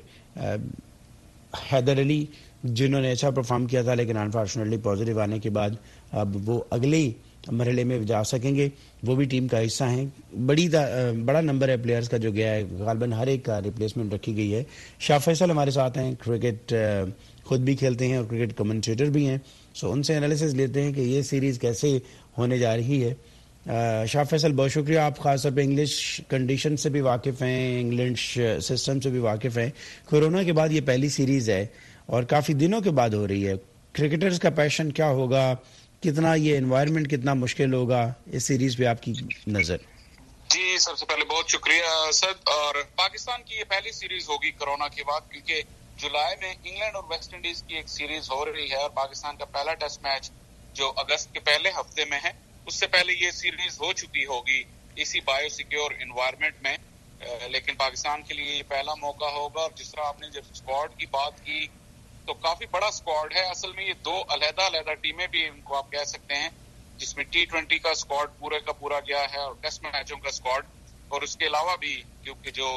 حیدر علی جنہوں نے اچھا پرفارم کیا تھا لیکن انفارچونیٹلی پازیٹیو آنے کے بعد اب وہ اگلے مرحلے میں جا سکیں گے, وہ بھی ٹیم کا حصہ ہیں. بڑا نمبر ہے پلیئرز کا جو گیا ہے, غالباً ہر ایک کا ریپلیسمنٹ رکھی گئی ہے. شاہ فیصل ہمارے ساتھ ہیں, کرکٹ خود بھی کھیلتے ہیں اور کرکٹ کمنٹیٹر بھی ہیں, سو ان سے انالیسز لیتے ہیں کہ یہ سیریز کیسے ہونے جا رہی ہے. شاہ فیصل بہت شکریہ, آپ خاص طور پہ انگلش کنڈیشن سے بھی واقف ہیں, انگلش سسٹم سے بھی واقف ہیں. کورونا کے بعد یہ پہلی سیریز ہے اور کافی دنوں کے بعد ہو رہی ہے. کرکٹرز کا پیشن کیا ہوگا, کتنا یہ انوائرمنٹ کتنا مشکل ہوگا, اس سیریز پہ آپ کی نظر؟ جی سب سے پہلے بہت شکریہ اسد. اور پاکستان کی یہ پہلی سیریز ہوگی کورونا کے بعد, کیونکہ جولائی میں انگلینڈ اور ویسٹ انڈیز کی ایک سیریز ہو رہی ہے اور پاکستان کا پہلا ٹیسٹ میچ جو اگست کے پہلے ہفتے میں ہے, اس سے پہلے یہ سیریز ہو چکی ہوگی اسی بایو سیکیور انوائرمنٹ میں. لیکن پاکستان کے لیے یہ پہلا موقع ہوگا. اور جس طرح آپ نے جب اسکواڈ کی بات کی تو کافی بڑا اسکواڈ ہے. اصل میں یہ 2 علیحدہ ٹیمیں بھی ان کو آپ کہہ سکتے ہیں, جس میں T20 کا اسکواڈ پورے کا پورا گیا ہے اور ٹیسٹ میچوں کا اسکواڈ, اور اس کے علاوہ بھی کیونکہ جو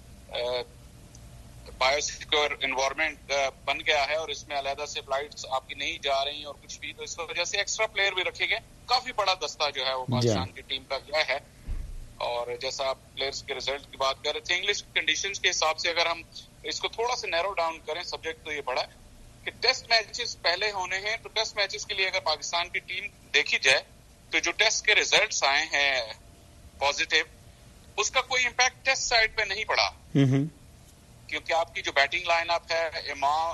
بایو سیکیور انوائرمنٹ بن گیا ہے اور اس میں علیحدہ سے فلائٹس آپ کی نہیں جا رہی اور کچھ بھی, تو اس وجہ سے ایکسٹرا پلیئر بھی رکھے گئے. کافی بڑا دستہ جو ہے وہ پاکستان کی ٹیم کا گیا ہے. اور جیسا آپ پلیئرز کے ریزلٹ کی بات کر رہے تھے, انگلش کنڈیشنز کے حساب سے اگر ہم اس کو تھوڑا سا نیرو ڈاؤن کریں, سبجیکٹ تو یہ بڑا ہے کہ ٹیسٹ میچز پہلے ہونے ہیں, تو ٹیسٹ میچز کے لیے اگر پاکستان کی ٹیم دیکھی جائے تو جو ٹیسٹ کے ریزلٹس آئے ہیں پازیٹیو, اس کا کوئی امپیکٹ ٹیسٹ سائڈ پہ نہیں پڑا, کیونکہ آپ کی جو بیٹنگ لائن اپ ہے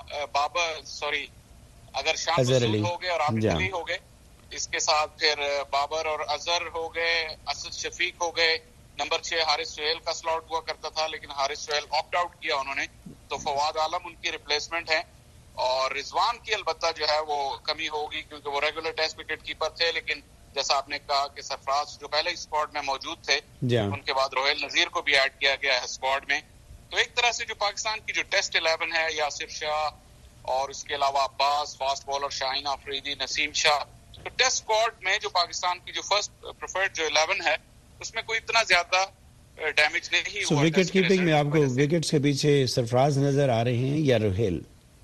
اگر شام رسول ہو گئے اور عابد علی ہو گئے, اس کے ساتھ پھر بابر اور اظہر ہو گئے, اسد شفیق ہو گئے, نمبر 6 حارث سہیل کا سلاٹ ہوا کرتا تھا لیکن حارث سہیل آپٹ آؤٹ کیا انہوں نے, تو فواد عالم ان کی ریپلیسمنٹ ہے. اور رضوان کی البتہ جو ہے وہ کمی ہوگی کیونکہ وہ ریگولر ٹیسٹ وکٹ کیپر تھے, لیکن جیسا آپ نے کہا کہ سرفراز جو پہلے اسکواڈ میں موجود تھے, ان کے بعد روہیل نذیر کو بھی ایڈ کیا گیا ہے اسکواڈ میں. تو ایک طرح سے جو پاکستان کی جو ٹیسٹ 11 ہے, یاسر شاہ اور اس کے علاوہ عباس, فاسٹ بالر شاہین آفریدی, نسیم شاہ, تو ٹیسٹ اسکواڈ میں جو پاکستان کی جو فرسٹ پریفرڈ جو 11 ہے اس میں کوئی اتنا زیادہ ڈیمیج نہیں ہوا. وکٹ کیپنگ میں آپ کو وکٹس کے پیچھے سرفراز نظر آ رہے ہیں یا روہیل؟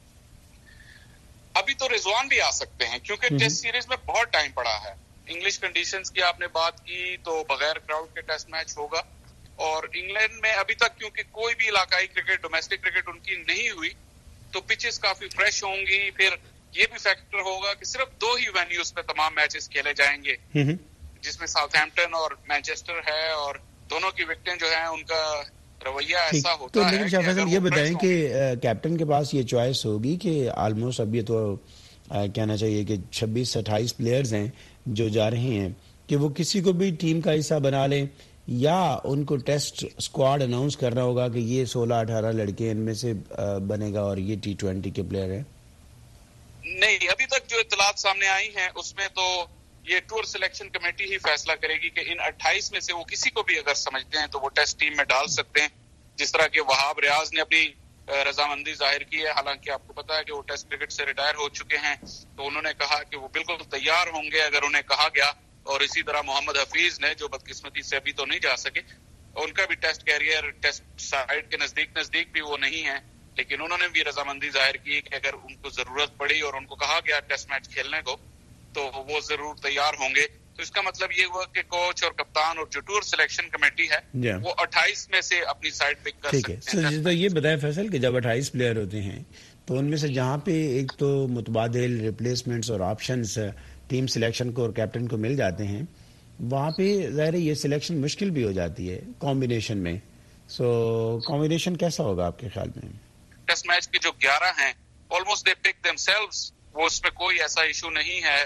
ابھی تو رضوان بھی آ سکتے ہیں کیونکہ ٹیسٹ سیریز میں بہت ٹائم پڑا ہے. انگلش کنڈیشنز کی آپ نے بات کی تو بغیر کراؤڈ کے ٹیسٹ میچ ہوگا, اور انگلینڈ میں ابھی تک کیونکہ کوئی بھی علاقائی کرکٹ, ڈومیسٹک کرکٹ ان کی نہیں ہوئی, تو پچز کافی فریش ہوں گی. پھر یہ بھی فیکٹر ہوگا کہ صرف 2 ہی وینیوز پہ تمام میچز کھیلے جائیں گے, جس میں ساؤتھ ہیمپٹن اور مینچسٹر ہے, اور دونوں کی وکٹیں جو ہیں ان کا رویہ ایسا ہوتا ہے. لیکن شاہ فیصل یہ بتائیں کہ کیپٹن کے پاس یہ چوائس ہوگی کہ آلموسٹ اب یہ تو کہنا چاہیے کہ 26-28 پلیئرز ہیں جو جا رہے ہیں, کہ وہ کسی کو بھی ٹیم کا حصہ بنا لیں, یا ان کو ٹیسٹ اسکواڈ اناؤنس کرنا ہوگا کہ یہ 16-18 لڑکے ان میں سے بنے گا اور یہ T20 کے پلیئر ہیں؟ نہیں, ابھی تک جو اطلاعات سامنے آئی ہیں اس میں تو یہ ٹور سلیکشن کمیٹی ہی فیصلہ کرے گی کہ ان 28 میں سے وہ کسی کو بھی اگر سمجھتے ہیں تو وہ ٹیسٹ ٹیم میں ڈال سکتے ہیں. جس طرح کہ وہاب ریاض نے اپنی رضامندی ظاہر کی ہے, حالانکہ آپ کو پتا ہے کہ وہ ٹیسٹ کرکٹ سے ریٹائر ہو چکے ہیں, تو انہوں نے کہا کہ وہ بالکل تیار ہوں گے اگر انہیں کہا گیا. اور اسی طرح محمد حفیظ نے, جو بدقسمتی سے ابھی تو نہیں جا سکے, ان کا بھی ٹیسٹ کیریئر ٹیسٹ سائڈ کے نزدیک بھی وہ نہیں ہے, لیکن انہوں نے بھی رضامندی ظاہر کی کہ اگر ان کو ضرورت پڑی اور ان کو کہا گیا ٹیسٹ میچ کھیلنے کو تو وہ ضرور تیار ہوں گے. تو اس کا مطلب یہ ہوا کہ کوچ اور کپتان اور جو ٹور سلیکشن کمیٹی ہے وہ 28 میں سے اپنی سائڈ پک کر سکتے ہیں. تو یہ بتائیں فیصل کہ جب 28 پلیئر ہوتے ہیں تو ان میں سے جہاں پہ ایک تو متبادل ریپلیسمنٹس اور آپشنز ٹیم سلیکشن کو اور کیپٹن کو مل جاتے ہیں, وہاں پہ ظاہر ہے یہ سلیکشن مشکل بھی ہو جاتی ہے کمبینیشن میں. سو کمبینیشن کیسا ہوگا آپ کے خیال میں؟ ٹیسٹ میچ کے جو 11 ہیں almost they pick themselves, وہ اس میں کوئی ایسا ایشو نہیں ہے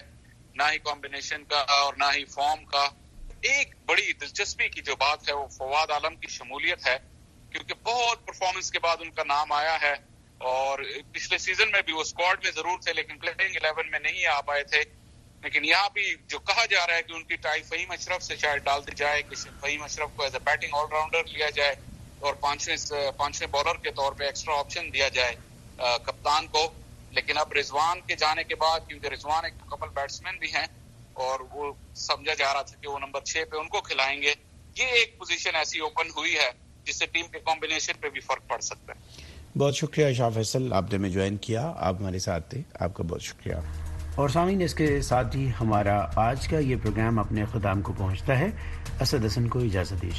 نہ ہی کمبینیشن کا اور نہ ہی فارم کا. ایک بڑی دلچسپی کی جو بات ہے وہ فواد عالم کی شمولیت ہے، کیونکہ بہت پرفارمنس کے بعد ان کا نام آیا ہے، اور پچھلے سیزن میں بھی وہ اسکواڈ میں ضرور تھے لیکن پلیئنگ 11 میں نہیں آ پائے تھے. لیکن یہاں بھی جو کہا جا رہا ہے کہ ان کی ٹائی فہیم اشرف سے شاید ڈال دی جائے، کہ فہیم اشرف کو as a batting all rounder لیا جائے اور پانچویں بالر کے طور پہ ایکسٹرا آپشن دیا جائے کپتان کو. لیکن اب رضوان کے جانے کے بعد، کیونکہ رضوان ایک مکمل بیٹسمین بھی ہیں اور وہ سمجھا جا رہا تھا کہ وہ نمبر 6 پہ ان کو کھلائیں گے، یہ ایک پوزیشن ایسی اوپن ہوئی ہے جس سے ٹیم کے کمبینیشن پہ بھی فرق پڑ سکتا ہے. بہت شکریہ شاہ فیصل، آپ نے ہمیں جوائن کیا، آپ ہمارے ساتھ تھے، آپ کا بہت شکریہ. اور سامعین، اس کے ساتھ ہی ہمارا آج کا یہ پروگرام اپنے اختتام کو پہنچتا ہے. اسد حسن کو اجازت دیجیے.